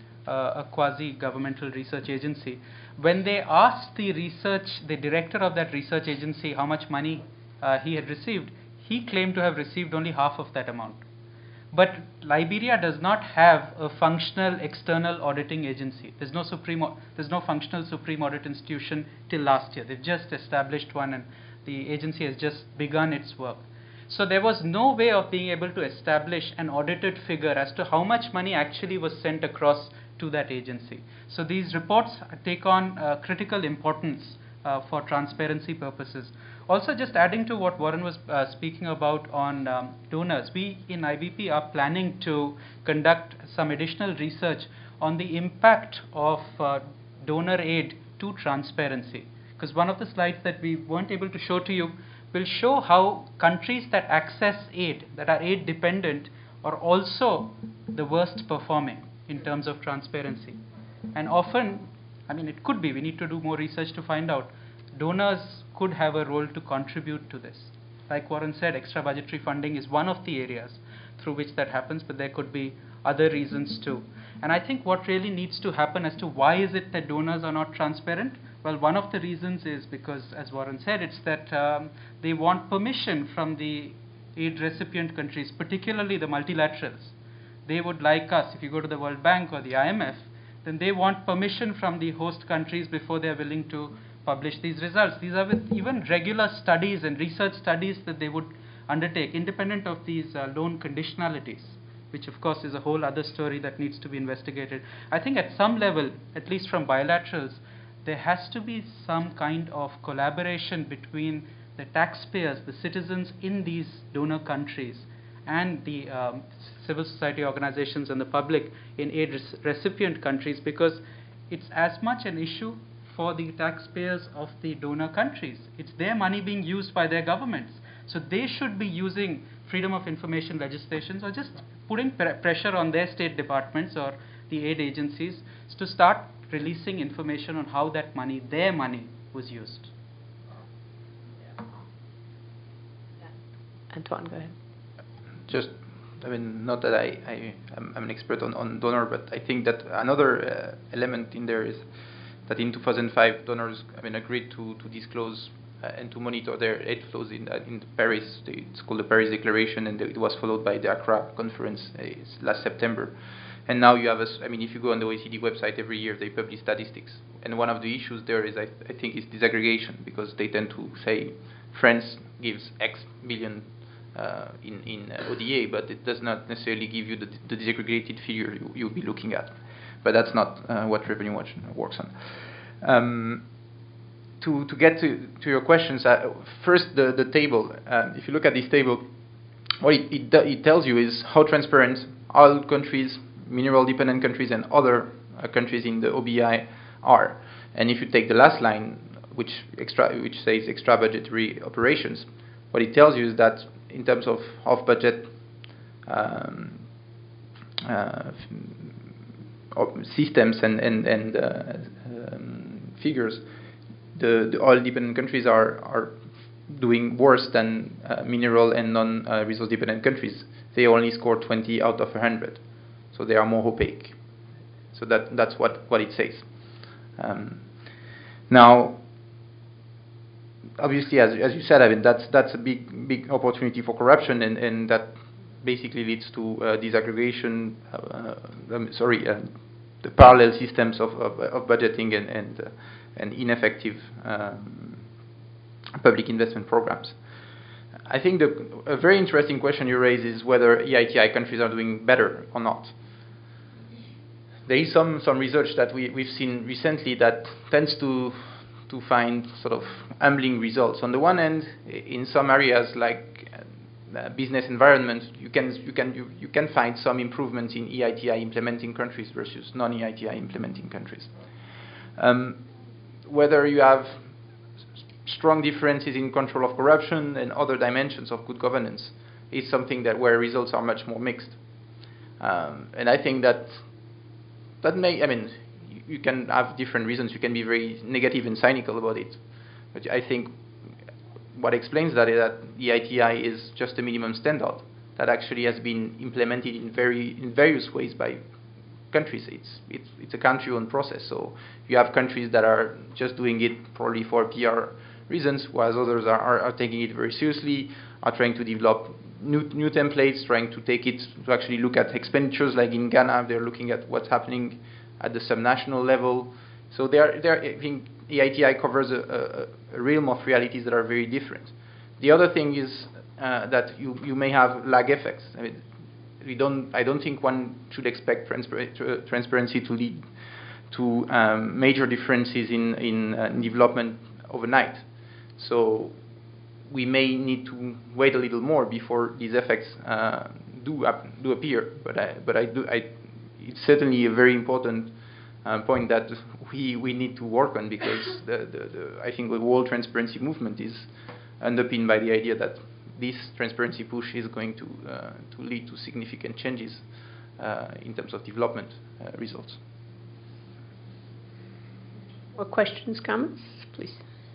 a quasi-governmental research agency. When they asked the director of that research agency how much money he had received, he claimed to have received only half of that amount. But Liberia does not have a functional external auditing agency. There's no functional supreme audit institution till last year. They've just established one, and the agency has just begun its work. So there was no way of being able to establish an audited figure as to how much money actually was sent across to that agency. So these reports take on critical importance for transparency purposes. Also, just adding to what Warren was speaking about on donors, we in IBP are planning to conduct some additional research on the impact of donor aid to transparency. Because one of the slides that we weren't able to show to you will show how countries that access aid, that are aid dependent, are also the worst performing in terms of transparency. And often, I mean, it could be, we need to do more research to find out, donors could have a role to contribute to this. Like Warren said, extra budgetary funding is one of the areas through which that happens, but there could be other reasons too. And I think what really needs to happen as to why is it that donors are not transparent? Well, one of the reasons is because, as Warren said, it's that they want permission from the aid recipient countries, particularly the multilaterals. They would like us, if you go to the World Bank or the IMF, then they want permission from the host countries before they are willing to publish these results. These are with even regular studies and research studies that they would undertake, independent of these loan conditionalities, which of course is a whole other story that needs to be investigated. I think at some level, at least from bilaterals, there has to be some kind of collaboration between the taxpayers, the citizens in these donor countries, and the civil society organizations and the public in aid recipient countries, because it's as much an issue for the taxpayers of the donor countries. It's their money being used by their governments. So they should be using freedom of information legislations or just putting pressure on their state departments or the aid agencies to start releasing information on how that money, their money, was used. Antoine, go ahead. Just, I mean, not that I'm an expert on donor, but I think that another element in there is that in 2005, donors, agreed to disclose and to monitor their aid flows in Paris. It's called the Paris Declaration, and it was followed by the Accra Conference last September. And now you have, if you go on the OECD website every year, they publish statistics. And one of the issues there is, I think, is disaggregation, because they tend to say France gives X billion in ODA, but it does not necessarily give you the disaggregated figure you'll be looking at. But that's not what Revenue Watch works on. To get to your questions, first the table. If you look at this table, what it tells you is how transparent oil countries, mineral-dependent countries, and other countries in the OBI are. And if you take the last line, which says extra budgetary operations, what it tells you is that in terms of off-budget systems and figures, the oil-dependent countries are doing worse than mineral and non-resource-dependent countries. They only score 20 out of 100, so they are more opaque. So that's what it says. Now, obviously, as you said, that's a big opportunity for corruption, and that basically leads to disaggregation. The parallel systems of budgeting and ineffective public investment programs. I think a very interesting question you raise is whether EITI countries are doing better or not. There is some research that we've seen recently that tends to find sort of humbling results. On the one hand, in some areas like business environment, you can find some improvement in EITI implementing countries versus non-EITI implementing countries. Whether you have strong differences in control of corruption and other dimensions of good governance is something where results are much more mixed. And I think that you can have different reasons. You can be very negative and cynical about it. But I think what explains that is that EITI is just a minimum standard that actually has been implemented in various ways by countries. It's a country-owned process. So you have countries that are just doing it probably for PR reasons, whereas others are taking it very seriously, are trying to develop new templates, trying to take it to actually look at expenditures. Like in Ghana, they're looking at what's happening at the subnational level. So I think EITI covers a realm of realities that are very different. The other thing is that you may have lag effects. I don't think one should expect transparency to lead to major differences in development overnight. So we may need to wait a little more before these effects do appear. But it's certainly a very important point that we need to work on, because I think the world transparency movement is underpinned by the idea that this transparency push is going to lead to significant changes in terms of development results. More questions, comments, please?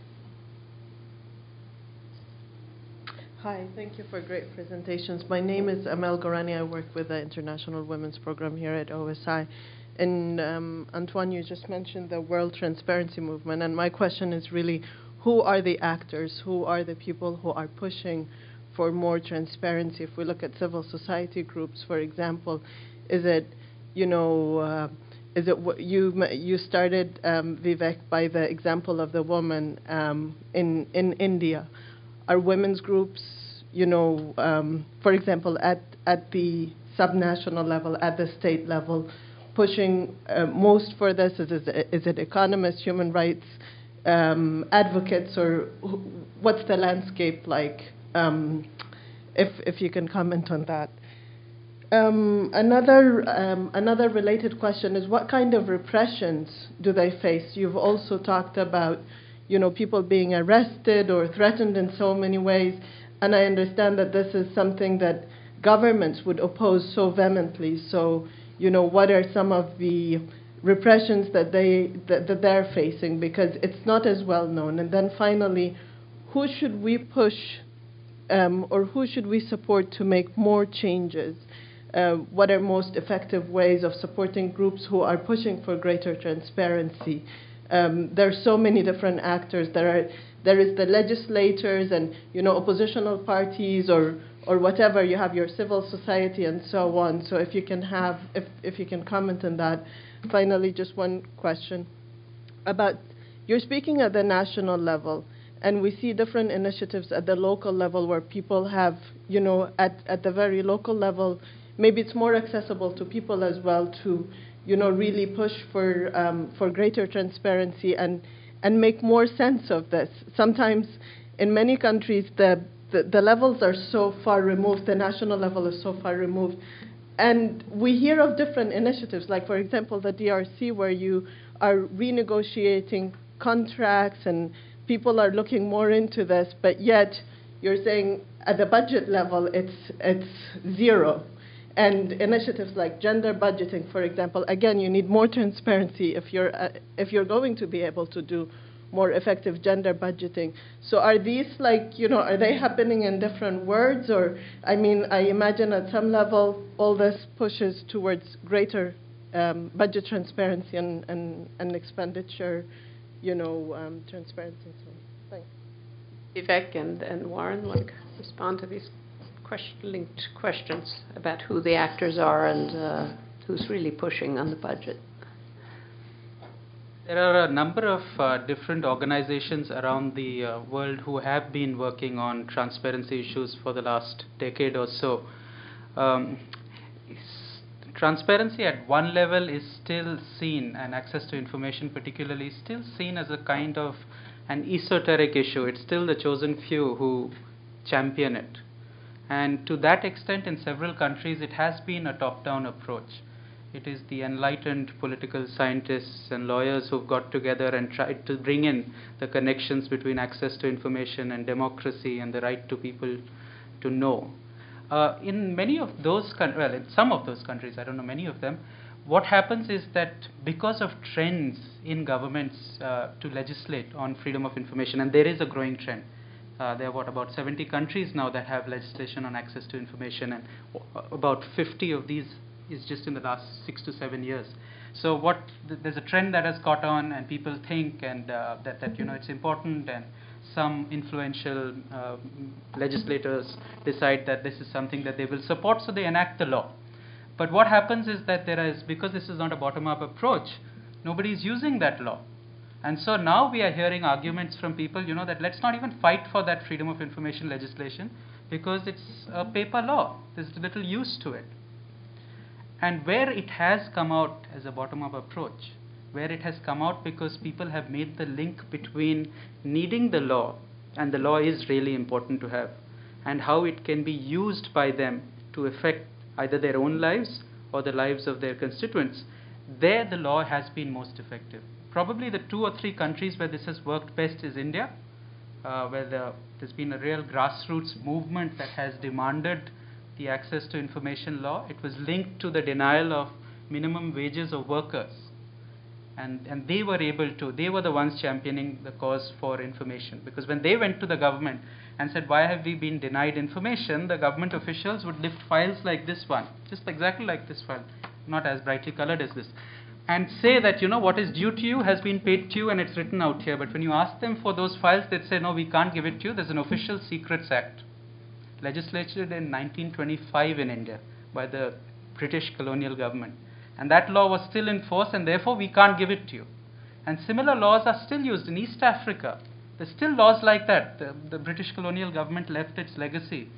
Hi, thank you for great presentations. My name is Amel Gorani. I work with the International Women's Program here at OSI. And Antoine, you just mentioned the World Transparency Movement, and my question is really, who are the actors? Who are the people who are pushing for more transparency? If we look at civil society groups, for example, is it, is it you started, Vivek, by the example of the woman in India. Are women's groups, for example, at the subnational level, at the state level, pushing most for this? Is it economists, human rights advocates, or what's the landscape like? If you can comment on that. Another related question is, what kind of repressions do they face? You've also talked about, people being arrested or threatened in so many ways, and I understand that this is something that governments would oppose so vehemently. So, what are some of the repressions that they're facing, because it's not as well known? And then finally, who should we push or who should we support to make more changes? What are most effective ways of supporting groups who are pushing for greater transparency? There are so many different actors. There is the legislators and oppositional parties or whatever. You have your civil society and so on. So if you can comment on that. Finally, just one question about, you're speaking at the national level, and we see different initiatives at the local level where people have, at the very local level, maybe it's more accessible to people as well to, really push for greater transparency and make more sense of this. Sometimes in many countries, the levels are so far removed, the national level is so far removed. And we hear of different initiatives, like, for example, the DRC, where you are renegotiating contracts and people are looking more into this, but yet you're saying at the budget level it's zero. And initiatives like gender budgeting, for example, again, you need more transparency if you're going to be able to do more effective gender budgeting. So are these are they happening in different words? Or, I imagine at some level all this pushes towards greater budget transparency and expenditure, transparency and so on. Thanks. Vivek and Warren, respond to these linked questions about who the actors are and who's really pushing on the budget. There are a number of different organizations around the world who have been working on transparency issues for the last decade or so. Transparency at one level is still seen, and access to information particularly, still seen as a kind of an esoteric issue. It's still the chosen few who champion it. And to that extent, in several countries, it has been a top-down approach. It is the enlightened political scientists and lawyers who've got together and tried to bring in the connections between access to information and democracy and the right to people to know. In many of those in some of those countries, I don't know many of them, what happens is that because of trends in governments to legislate on freedom of information, and there is a growing trend. There are about 70 countries now that have legislation on access to information, and about 50 of these is just in the last 6 to 7 years. So there's a trend that has caught on, and people think and that it's important, and some influential legislators decide that this is something that they will support, so they enact the law. But what happens is that because this is not a bottom-up approach, nobody is using that law. And so now we are hearing arguments from people, that let's not even fight for that freedom of information legislation because it's a paper law. There's little use to it. And where it has come out as a bottom-up approach, where it has come out because people have made the link between needing the law, and the law is really important to have, and how it can be used by them to affect either their own lives or the lives of their constituents, there the law has been most effective. Probably the 2 or 3 countries where this has worked best is India, where there's been a real grassroots movement that has demanded the access to information law. It was linked to the denial of minimum wages of workers. And they were the ones championing the cause for information. Because when they went to the government and said, why have we been denied information, the government officials would lift files like this one, just exactly like this file, not as brightly colored as this, and say that, what is due to you has been paid to you and it's written out here. But when you ask them for those files, they'd say, no, we can't give it to you. There's an Official Secrets Act, legislated in 1925 in India by the British colonial government. And that law was still in force, and therefore we can't give it to you. And similar laws are still used in East Africa. There's still laws like that. The British colonial government left its legacy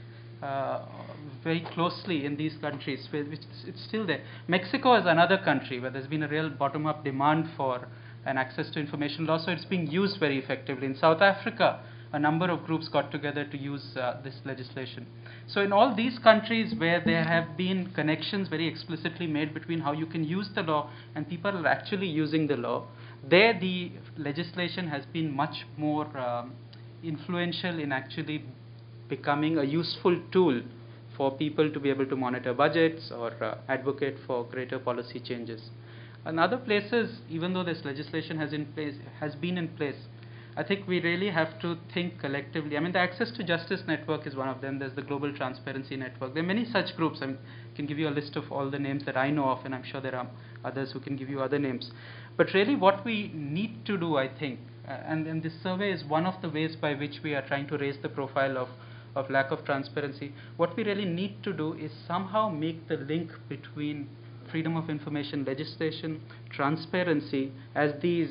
very closely in these countries, which it's still there. Mexico is another country where there's been a real bottom-up demand for an access to information law, so it's being used very effectively. In South Africa, a number of groups got together to use this legislation. So in all these countries where there have been connections very explicitly made between how you can use the law and people are actually using the law, there the legislation has been much more influential in actually becoming a useful tool for people to be able to monitor budgets or advocate for greater policy changes. In other places, even though this legislation has been in place, I think we really have to think collectively. I mean, the Access to Justice Network is one of them. There's the Global Transparency Network. There are many such groups. I can give you a list of all the names that I know of, and I'm sure there are others who can give you other names. But really what we need to do, I think, and this survey is one of the ways by which we are trying to raise the profile of lack of transparency. What we really need to do is somehow make the link between freedom of information legislation, transparency as these,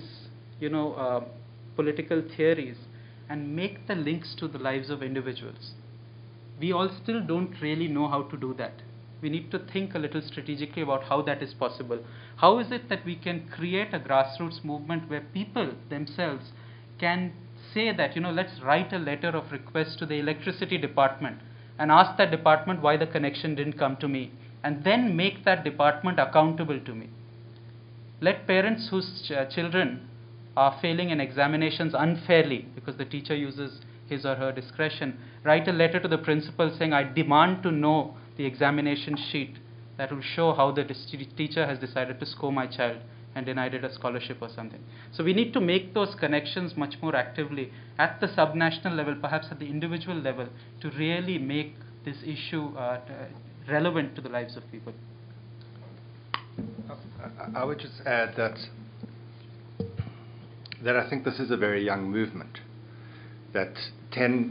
political theories, and make the links to the lives of individuals. We all still don't really know how to do that. We need to think a little strategically about how that is possible. How is it that we can create a grassroots movement where people themselves can say that, let's write a letter of request to the electricity department and ask that department why the connection didn't come to me, and then make that department accountable to me. Let parents whose children are failing in examinations unfairly because the teacher uses his or her discretion, write a letter to the principal saying, I demand to know the examination sheet that will show how the teacher has decided to score my child and denied it a scholarship or something. So we need to make those connections much more actively at the subnational level, perhaps at the individual level, to really make this issue relevant to the lives of people. I would just add that I think this is a very young movement, that 10,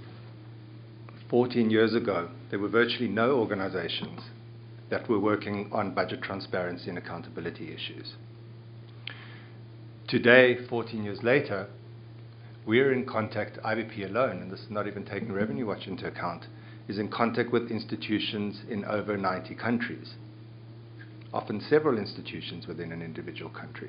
14 years ago, there were virtually no organizations that were working on budget transparency and accountability issues. Today, 14 years later, we're in contact, IBP alone, and this is not even taking Revenue Watch into account, is in contact with institutions in over 90 countries, often several institutions within an individual country.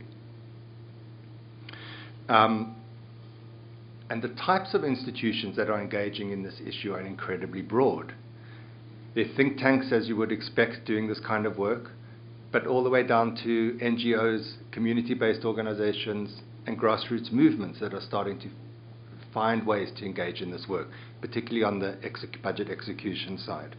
And the types of institutions that are engaging in this issue are incredibly broad. They're think tanks, as you would expect, doing this kind of work, but all the way down to NGOs, community-based organizations, and grassroots movements that are starting to find ways to engage in this work, particularly on the budget execution side.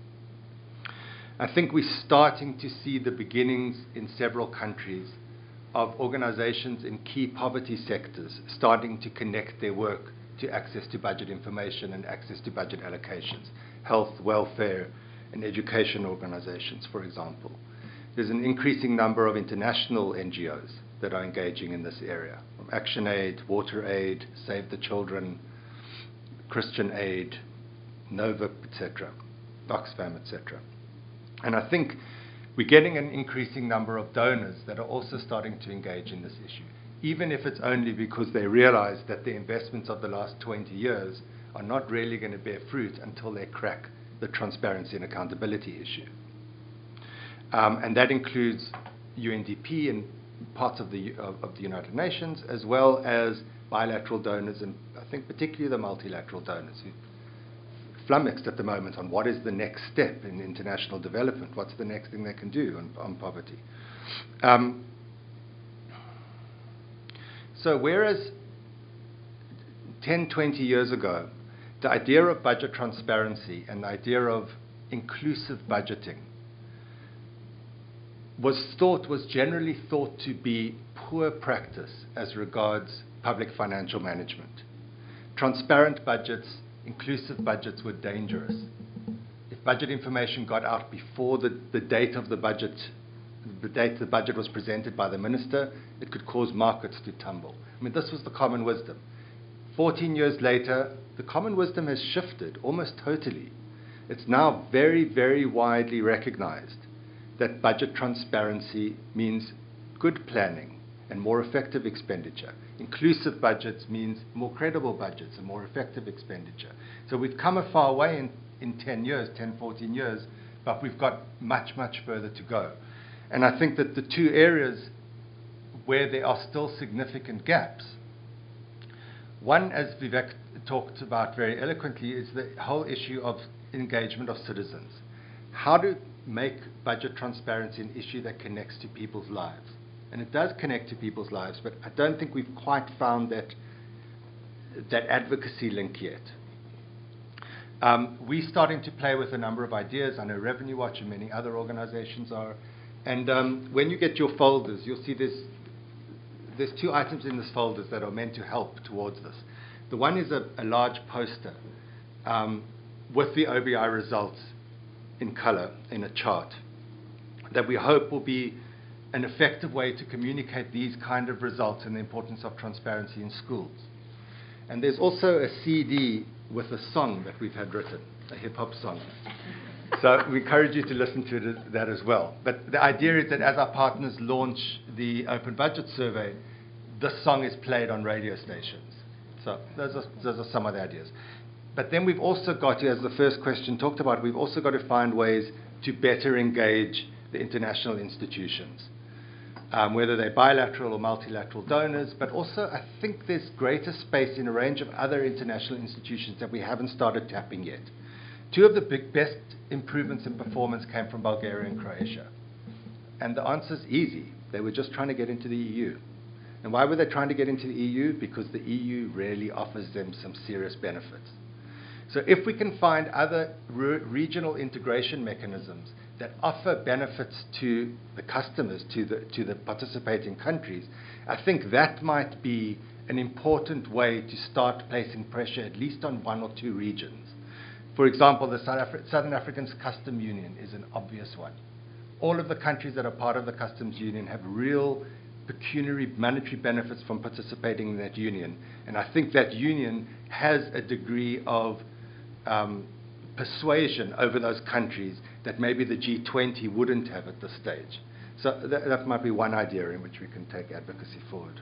I think we're starting to see the beginnings in several countries of organizations in key poverty sectors starting to connect their work to access to budget information and access to budget allocations, health, welfare, and education organizations, for example. There's an increasing number of international NGOs that are engaging in this area, from ActionAid, WaterAid, Save the Children, Christian Aid, NOVA, etc., Oxfam, etc. And I think we're getting an increasing number of donors that are also starting to engage in this issue, even if it's only because they realize that the investments of the last 20 years are not really going to bear fruit until they crack the transparency and accountability issue. And that includes UNDP and parts of the United Nations, as well as bilateral donors, and I think particularly the multilateral donors who flummoxed at the moment on what is the next step in international development, what's the next thing they can do on poverty. So whereas 10, 20 years ago, the idea of budget transparency and the idea of inclusive budgeting was generally thought to be poor practice as regards public financial management. Transparent budgets, inclusive budgets were dangerous. If budget information got out before the date of the budget was presented by the minister, it could cause markets to tumble. I mean, this was the common wisdom. 14 years later, the common wisdom has shifted almost totally. It's now very, very widely recognized that budget transparency means good planning and more effective expenditure. Inclusive budgets means more credible budgets and more effective expenditure. So we've come a far way in 10 years, 10, 14 years, but we've got much, much further to go. And I think that the two areas where there are still significant gaps, one, as Vivek talked about very eloquently, is the whole issue of engagement of citizens. How to make budget transparency an issue that connects to people's lives. And it does connect to people's lives, but I don't think we've quite found that advocacy link yet. We're starting to play with a number of ideas. I know Revenue Watch and many other organizations are. And when you get your folders, you'll see there's two items in this folders that are meant to help towards this. The one is a large poster with the OBI results in color in a chart that we hope will be an effective way to communicate these kind of results and the importance of transparency in schools. And there's also a CD with a song that we've had written, a hip-hop song. So we encourage you to listen to that as well. But the idea is that as our partners launch the Open Budget Survey, this song is played on radio stations. So those are some of the ideas. But then we've also got to, as the first question talked about, we've also got to find ways to better engage the international institutions, whether they're bilateral or multilateral donors, but also I think there's greater space in a range of other international institutions that we haven't started tapping yet. Two of the best improvements in performance came from Bulgaria and Croatia. And the answer is easy. They were just trying to get into the EU. And why were they trying to get into the EU? Because the EU really offers them some serious benefits. So if we can find other regional integration mechanisms that offer benefits to the customers, to the participating countries, I think that might be an important way to start placing pressure at least on one or two regions. For example, the Southern African Customs Union is an obvious one. All of the countries that are part of the Customs Union have real pecuniary monetary benefits from participating in that union. And I think that union has a degree of persuasion over those countries that maybe the G20 wouldn't have at this stage. So that might be one idea in which we can take advocacy forward.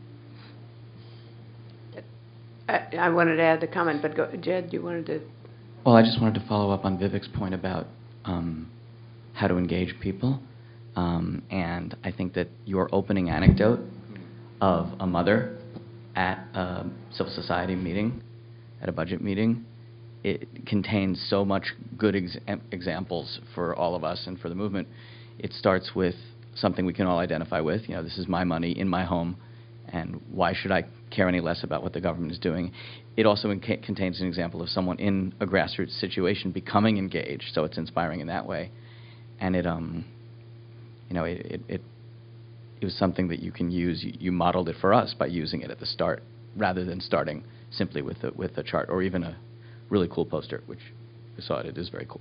I wanted to add the comment, but Jed, you wanted to... Well, I just wanted to follow up on Vivek's point about how to engage people. And I think that your opening anecdote of a mother at a civil society meeting, at a budget meeting, it contains so much good examples for all of us and for the movement. It starts with something we can all identify with. You know, this is my money in my home, and why should I care any less about what the government is doing? It also contains an example of someone in a grassroots situation becoming engaged, so it's inspiring in that way. And it was something that you can use. You modeled it for us by using it at the start, rather than starting simply with a chart or even a really cool poster, which we saw it is very cool.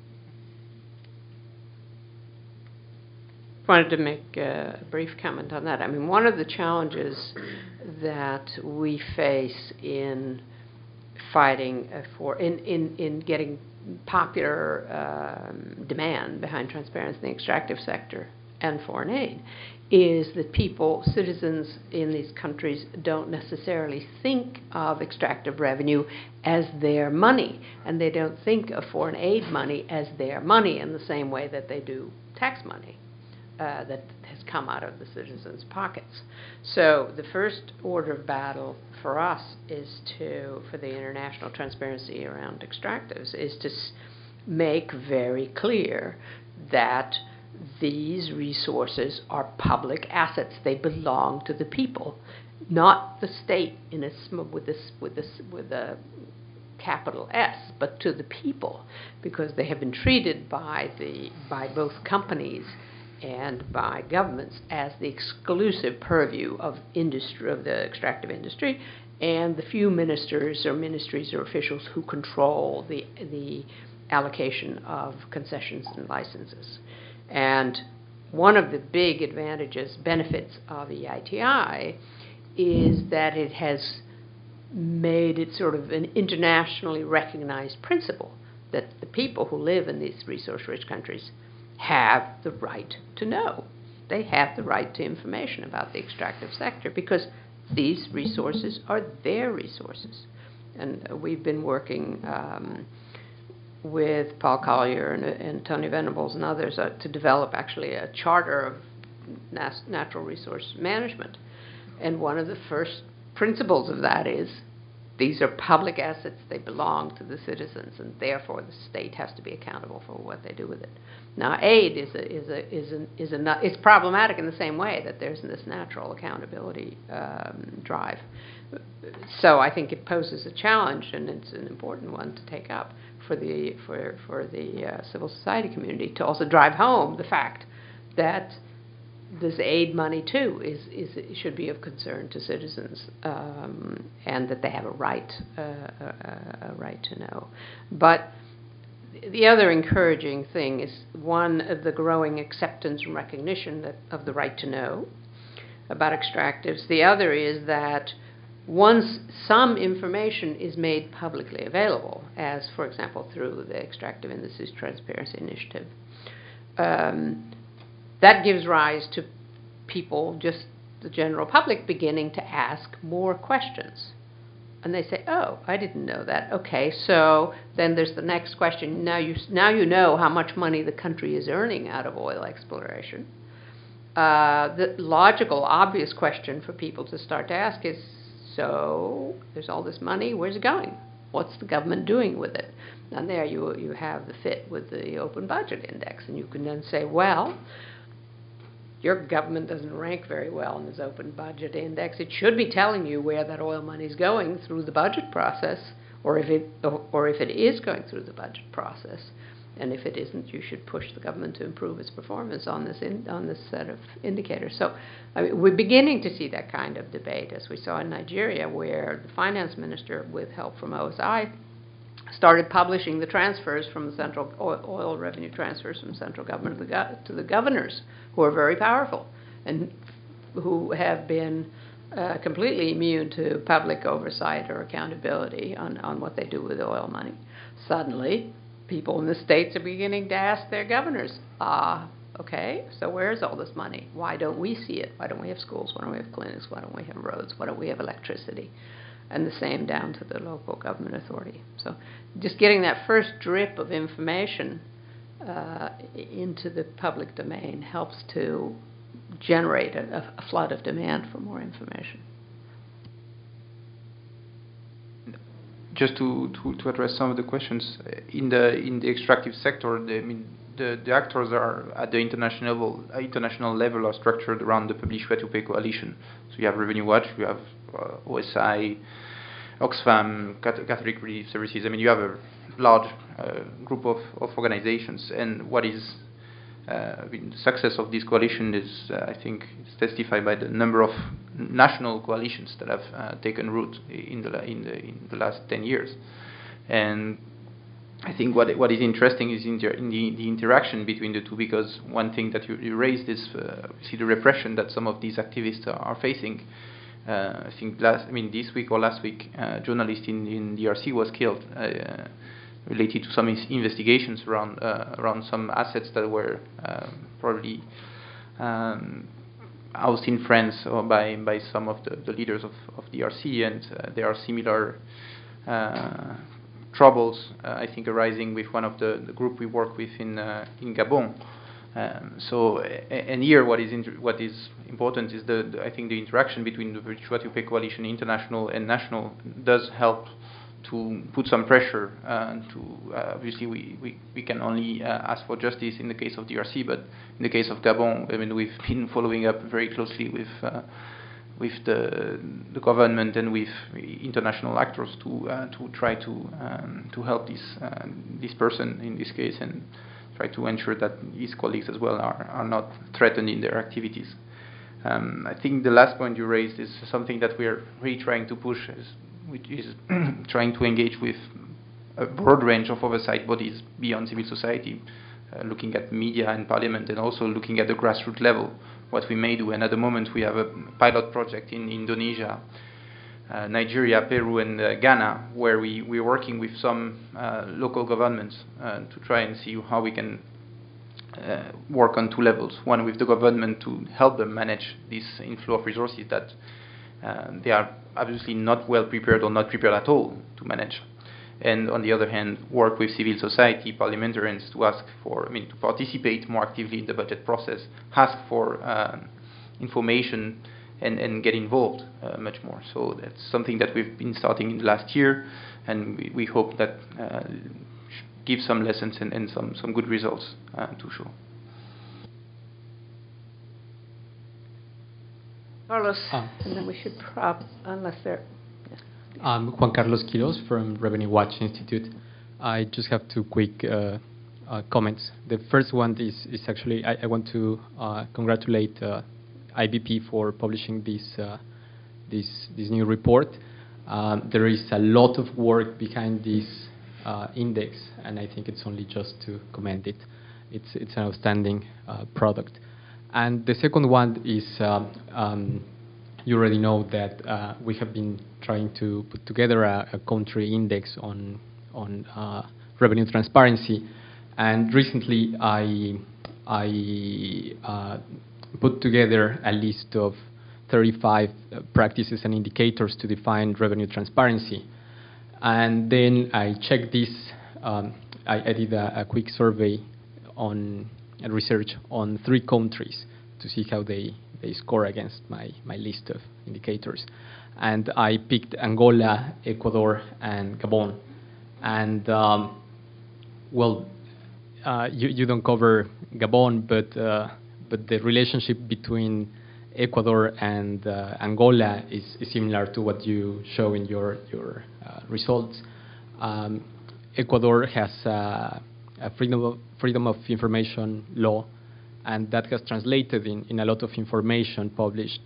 Wanted to make a brief comment on that. I mean, one of the challenges that we face in fighting in getting popular demand behind transparency in the extractive sector and foreign aid is that citizens in these countries don't necessarily think of extractive revenue as their money, and they don't think of foreign aid money as their money in the same way that they do tax money that has come out of the citizens' pockets. So the first order of battle for us for the international transparency around extractives is to make very clear that these resources are public assets. They belong to the people, not the state with a capital S, but to the people, because they have been treated by both companies and by governments as the exclusive purview of the extractive industry, and the few ministers or ministries or officials who control the allocation of concessions and licenses. And one of the big benefits of EITI is that it has made it sort of an internationally recognized principle that the people who live in these resource-rich countries have the right to know. They have the right to information about the extractive sector because these resources are their resources. And we've been working with Paul Collier and Tony Venables and others to develop actually a charter of natural resource management. And one of the first principles of that is these are public assets, they belong to the citizens, and therefore the state has to be accountable for what they do with it. Now, aid is problematic in the same way that there's this natural accountability drive. So I think it poses a challenge, and it's an important one to take up for the civil society community to also drive home the fact that this aid money too should be of concern to citizens, and that they have a right to know. But the other encouraging thing is one of the growing acceptance and recognition of the right to know about extractives. The other is that once some information is made publicly available, as for example through the Extractive Industries Transparency Initiative, that gives rise to people, just the general public, beginning to ask more questions. And they say, oh, I didn't know that. Okay, so then there's the next question. Now you know how much money the country is earning out of oil exploration. The logical, obvious question for people to start to ask is, so there's all this money, where's it going? What's the government doing with it? And there you have the fit with the Open Budget Index. And you can then say, well, your government doesn't rank very well in this Open Budget Index. It should be telling you where that oil money is going through the budget process, or if it is going through the budget process. And if it isn't, you should push the government to improve its performance on this set of indicators. So we're beginning to see that kind of debate, as we saw in Nigeria, where the finance minister, with help from OSI, started publishing the transfers from the central oil revenue transfers from the central government to the governors, who are very powerful and who have been completely immune to public oversight or accountability on what they do with oil money. Suddenly, people in the states are beginning to ask their governors, okay, so where's all this money? Why don't we see it? Why don't we have schools? Why don't we have clinics? Why don't we have roads? Why don't we have electricity? And the same down to the local government authority. So just getting that first drip of information into the public domain helps to generate a flood of demand for more information. Just to address some of the questions, in the extractive sector, the actors are at the international level are structured around the Publish Where to Pay coalition. So you have Revenue Watch, you have OSI, Oxfam, Catholic Relief Services. You have a large group of organizations, and what is the success of this coalition is, I think, it's testified by the number of national coalitions that have taken root in the last 10 years. And I think what is interesting is in the interaction between the two, because one thing that you raised is see the repression that some of these activists are facing. I think this week or last week, a journalist in DRC was killed related to some investigations around some assets that were probably housed in France or by some of the leaders of DRC, and there are similar troubles, I think, arising with one of the group we work with in Gabon. And here, what is important is I think the interaction between the Publish What You Pay coalition, international and national, does help to put some pressure. Obviously, we can only ask for justice in the case of DRC, but in the case of Gabon, we've been following up very closely with the government and with international actors to try to help this person in this case, and try to ensure that his colleagues as well are not threatened in their activities. I think the last point you raised is something that we are really trying to push, which is trying to engage with a broad range of oversight bodies beyond civil society, looking at media and parliament, and also looking at the grassroots level, what we may do. And at the moment we have a pilot project in Indonesia, Nigeria, Peru, and Ghana, where we're working with some local governments to try and see how we can work on two levels. One with the government to help them manage this inflow of resources that they are obviously not well prepared or not prepared at all to manage. And on the other hand, work with civil society, parliamentarians to ask for, to participate more actively in the budget process, ask for information and get involved much more. So that's something that we've been starting in the last year, and we hope that give some lessons and some good results to show. Carlos, and then we should unless there. Yes. Juan Carlos Quiroz from Revenue Watch Institute. I just have two quick comments. The first one is actually I want to congratulate IBP for publishing this new report. There is a lot of work behind this index, and I think it's only just to commend it. It's an outstanding product. And the second one is you already know that we have been trying to put together a country index on revenue transparency, and recently I put together a list of 35 practices and indicators to define revenue transparency. And then I checked this. I did a quick survey on research on 3 countries to see how they score against my list of indicators. And I picked Angola, Ecuador, and Gabon. And you don't cover Gabon, but the relationship between Ecuador and Angola is similar to what you show in your results. Ecuador has a freedom of information law, and that has translated in a lot of information published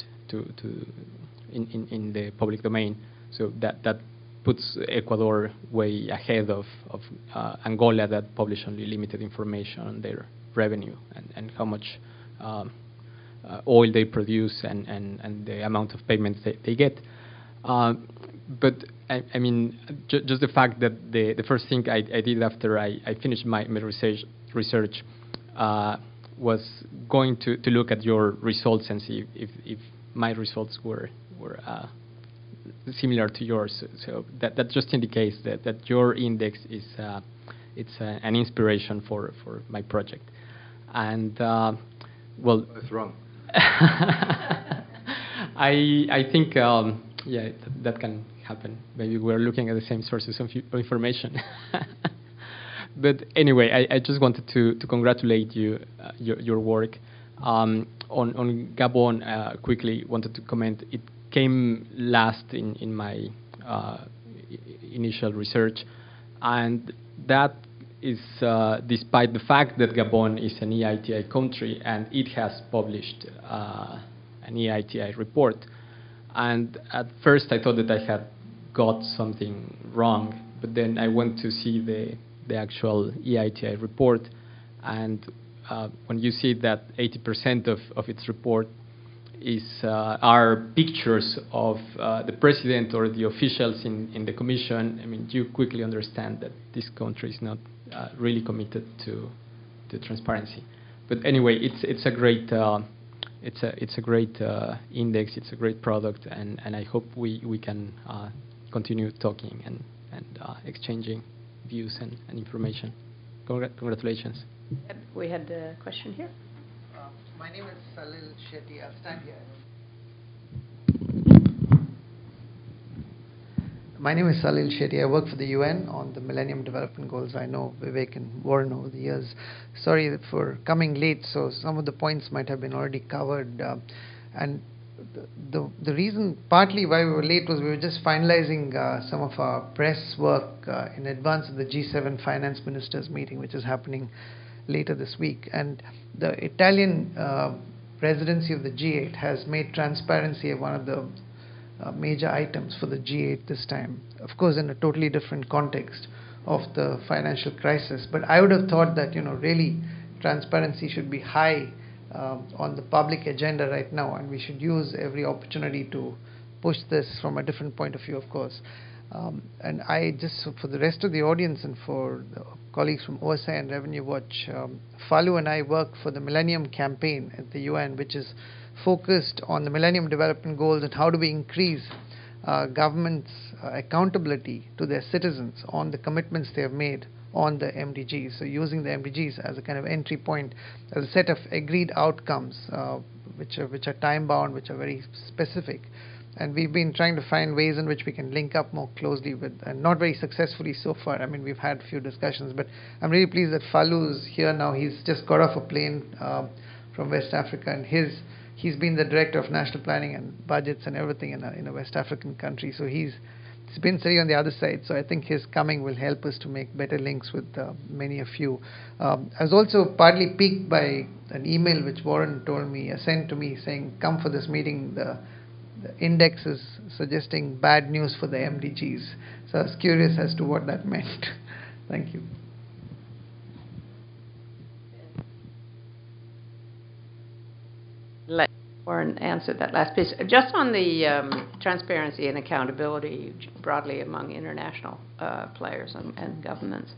in the public domain. So that puts Ecuador way ahead of Angola, that publish only limited information on their revenue and how much oil they produce and the amount of payments they get. But I mean, just the fact that the first thing I did after I finished my research was going to look at your results and see if my results were similar to yours. So that just indicates that your index is an inspiration for my project. And that's wrong. I think that can happen. Maybe we're looking at the same sources of information. But anyway, I just wanted to congratulate you, your work. On Gabon, quickly wanted to comment. It came last in my initial research, and that is despite the fact that Gabon is an EITI country and it has published an EITI report. And at first I thought that I had got something wrong, but then I went to see the actual EITI report, and when you see that 80% of its report are pictures of the president or the officials in the commission, I mean, you quickly understand that this country is not really committed to transparency. But anyway, it's a great index. It's a great product, and I hope we can continue talking and exchanging views and information. Congratulations. We had a question here. My name is Salil Shetty. I'll stand here. My name is Salil Shetty. I work for the UN on the Millennium Development Goals. I know Vivek and Warren over the years. Sorry for coming late, so some of the points might have been already covered. And the reason partly why we were late was we were just finalizing some of our press work in advance of the G7 finance ministers meeting, which is happening later this week. And the Italian presidency of the G8 has made transparency one of the major items for the G8 this time. Of course, in a totally different context of the financial crisis. But I would have thought that, really transparency should be high on the public agenda right now, and we should use every opportunity to push this from a different point of view, of course. And I just, for the rest of the audience and for the colleagues from OSI and Revenue Watch, Falu and I work for the Millennium Campaign at the UN, which is focused on the Millennium Development Goals and how do we increase governments' accountability to their citizens on the commitments they have made on the MDGs. So using the MDGs as a kind of entry point, as a set of agreed outcomes which are time-bound, which are very specific. And we've been trying to find ways in which we can link up more closely with, and not very successfully so far. I mean, we've had a few discussions, but I'm really pleased that Falu is here now. He's just got off a plane from West Africa, and he's been the director of national planning and budgets and everything in a West African country. So he's been sitting on the other side. So I think his coming will help us to make better links with many of you. I was also partly piqued by an email which Warren sent to me saying, come for this meeting. The index is suggesting bad news for the MDGs. So I was curious as to what that meant. Thank you. Let Warren answer that last piece. Just on the transparency and accountability broadly among international players and governments,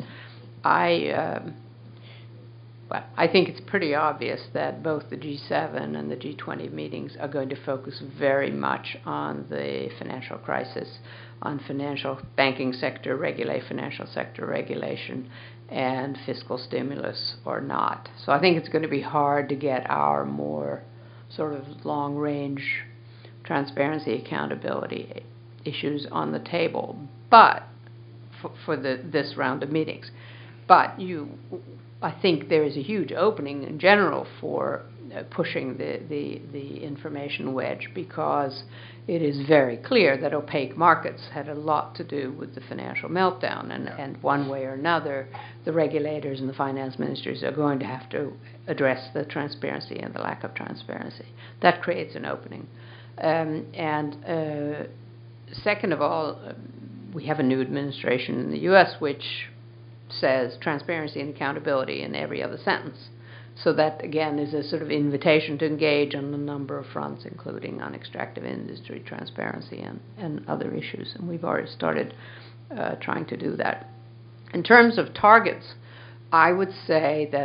Well, I think it's pretty obvious that both the G7 and the G20 meetings are going to focus very much on the financial crisis, on financial banking sector financial sector regulation, and fiscal stimulus or not. So I think it's going to be hard to get our more sort of long-range transparency, accountability issues on the table, but for this round of meetings. But I think there is a huge opening in general for pushing the information wedge, because it is very clear that opaque markets had a lot to do with the financial meltdown, and one way or another, the regulators and the finance ministers are going to have to address the transparency and the lack of transparency. That creates an opening. Second of all, we have a new administration in the U.S. which says transparency and accountability in every other sentence. So that, again, is a sort of invitation to engage on a number of fronts, including on extractive industry transparency and other issues. And we've already started trying to do that. In terms of targets, I would say that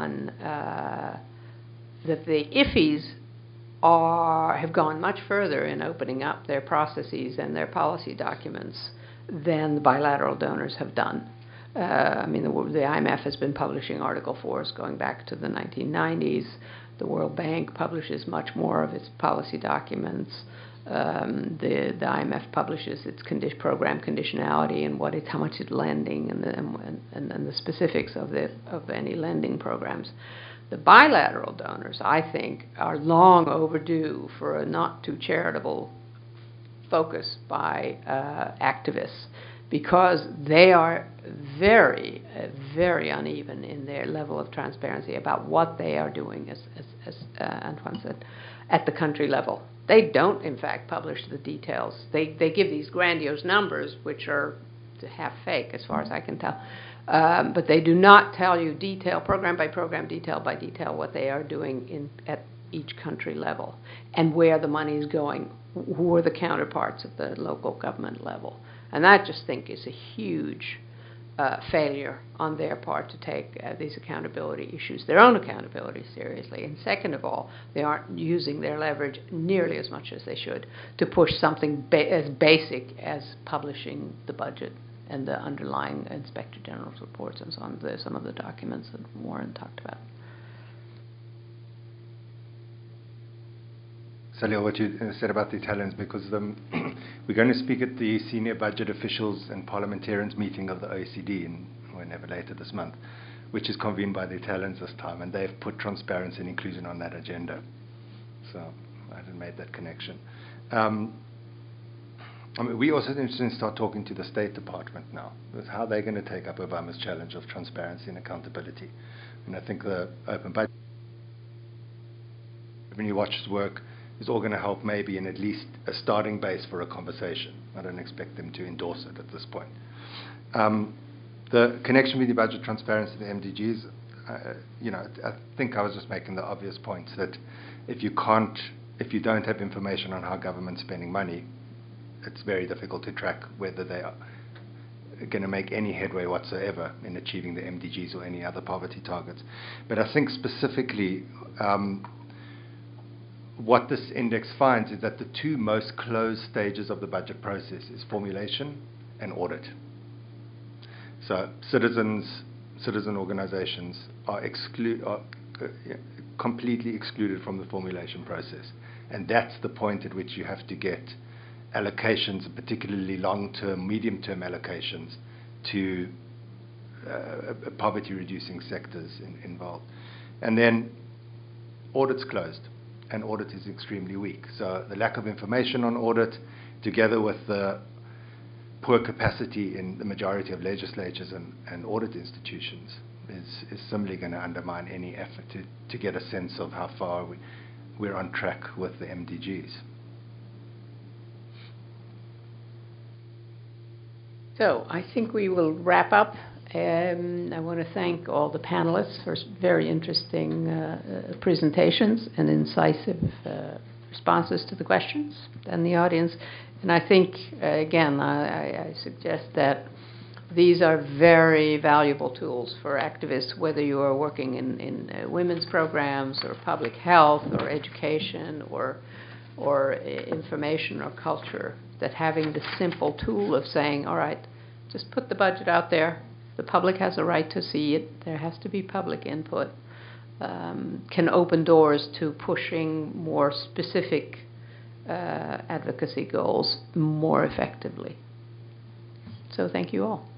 that the IFIs have gone much further in opening up their processes and their policy documents than the bilateral donors have done. I mean, the IMF has been publishing Article 4s going back to the 1990s. The World Bank publishes much more of its policy documents. The IMF publishes its program conditionality and how much it's lending and the specifics of any lending programs. The bilateral donors, I think, are long overdue for a not too charitable focus by activists, because they are very, very uneven in their level of transparency about what they are doing, as Antoine said, at the country level. They don't, in fact, publish the details. They give these grandiose numbers, which are half fake, as far as I can tell. But they do not tell you program by program, detail by detail, what they are doing at each country level and where the money is going, who are the counterparts at the local government level. And I just think is a huge failure on their part to take these accountability issues, their own accountability, seriously. And second of all, they aren't using their leverage nearly as much as they should to push something as basic as publishing the budget and the underlying Inspector General's reports and so on. There's some of the documents that Warren talked about. Salil, what you said about the Italians, because we're going to speak at the senior budget officials and parliamentarians meeting of the OECD whenever later this month, which is convened by the Italians this time, and they've put transparency and inclusion on that agenda. So I haven't made that connection. I mean, we also interested in start talking to the State Department now, with how they're going to take up Obama's challenge of transparency and accountability. And I think the Open Budget Revenue Watch's work is all going to help maybe in at least a starting base for a conversation. I don't expect them to endorse it at this point. The connection with the budget transparency and the MDGs, I think I was just making the obvious points that if you don't have information on how government's spending money, it's very difficult to track whether they are going to make any headway whatsoever in achieving the MDGs or any other poverty targets. But I think specifically what this index finds is that the two most closed stages of the budget process is formulation and audit. So citizen organizations are completely excluded from the formulation process. And that's the point at which you have to get allocations, particularly long-term, medium-term allocations to poverty-reducing sectors involved. And then audit's closed, and audit is extremely weak. So the lack of information on audit, together with the poor capacity in the majority of legislatures and audit institutions, is similarly going to undermine any effort to get a sense of how far we're on track with the MDGs. So I think we will wrap up. I want to thank all the panelists for very interesting presentations and incisive responses to the questions, and the audience. And I think, again, I suggest that these are very valuable tools for activists, whether you are working in women's programs or public health or education or information or culture, that having the simple tool of saying, all right, just put the budget out there. The public has a right to see it. There has to be public input. Can open doors to pushing more specific advocacy goals more effectively. So thank you all.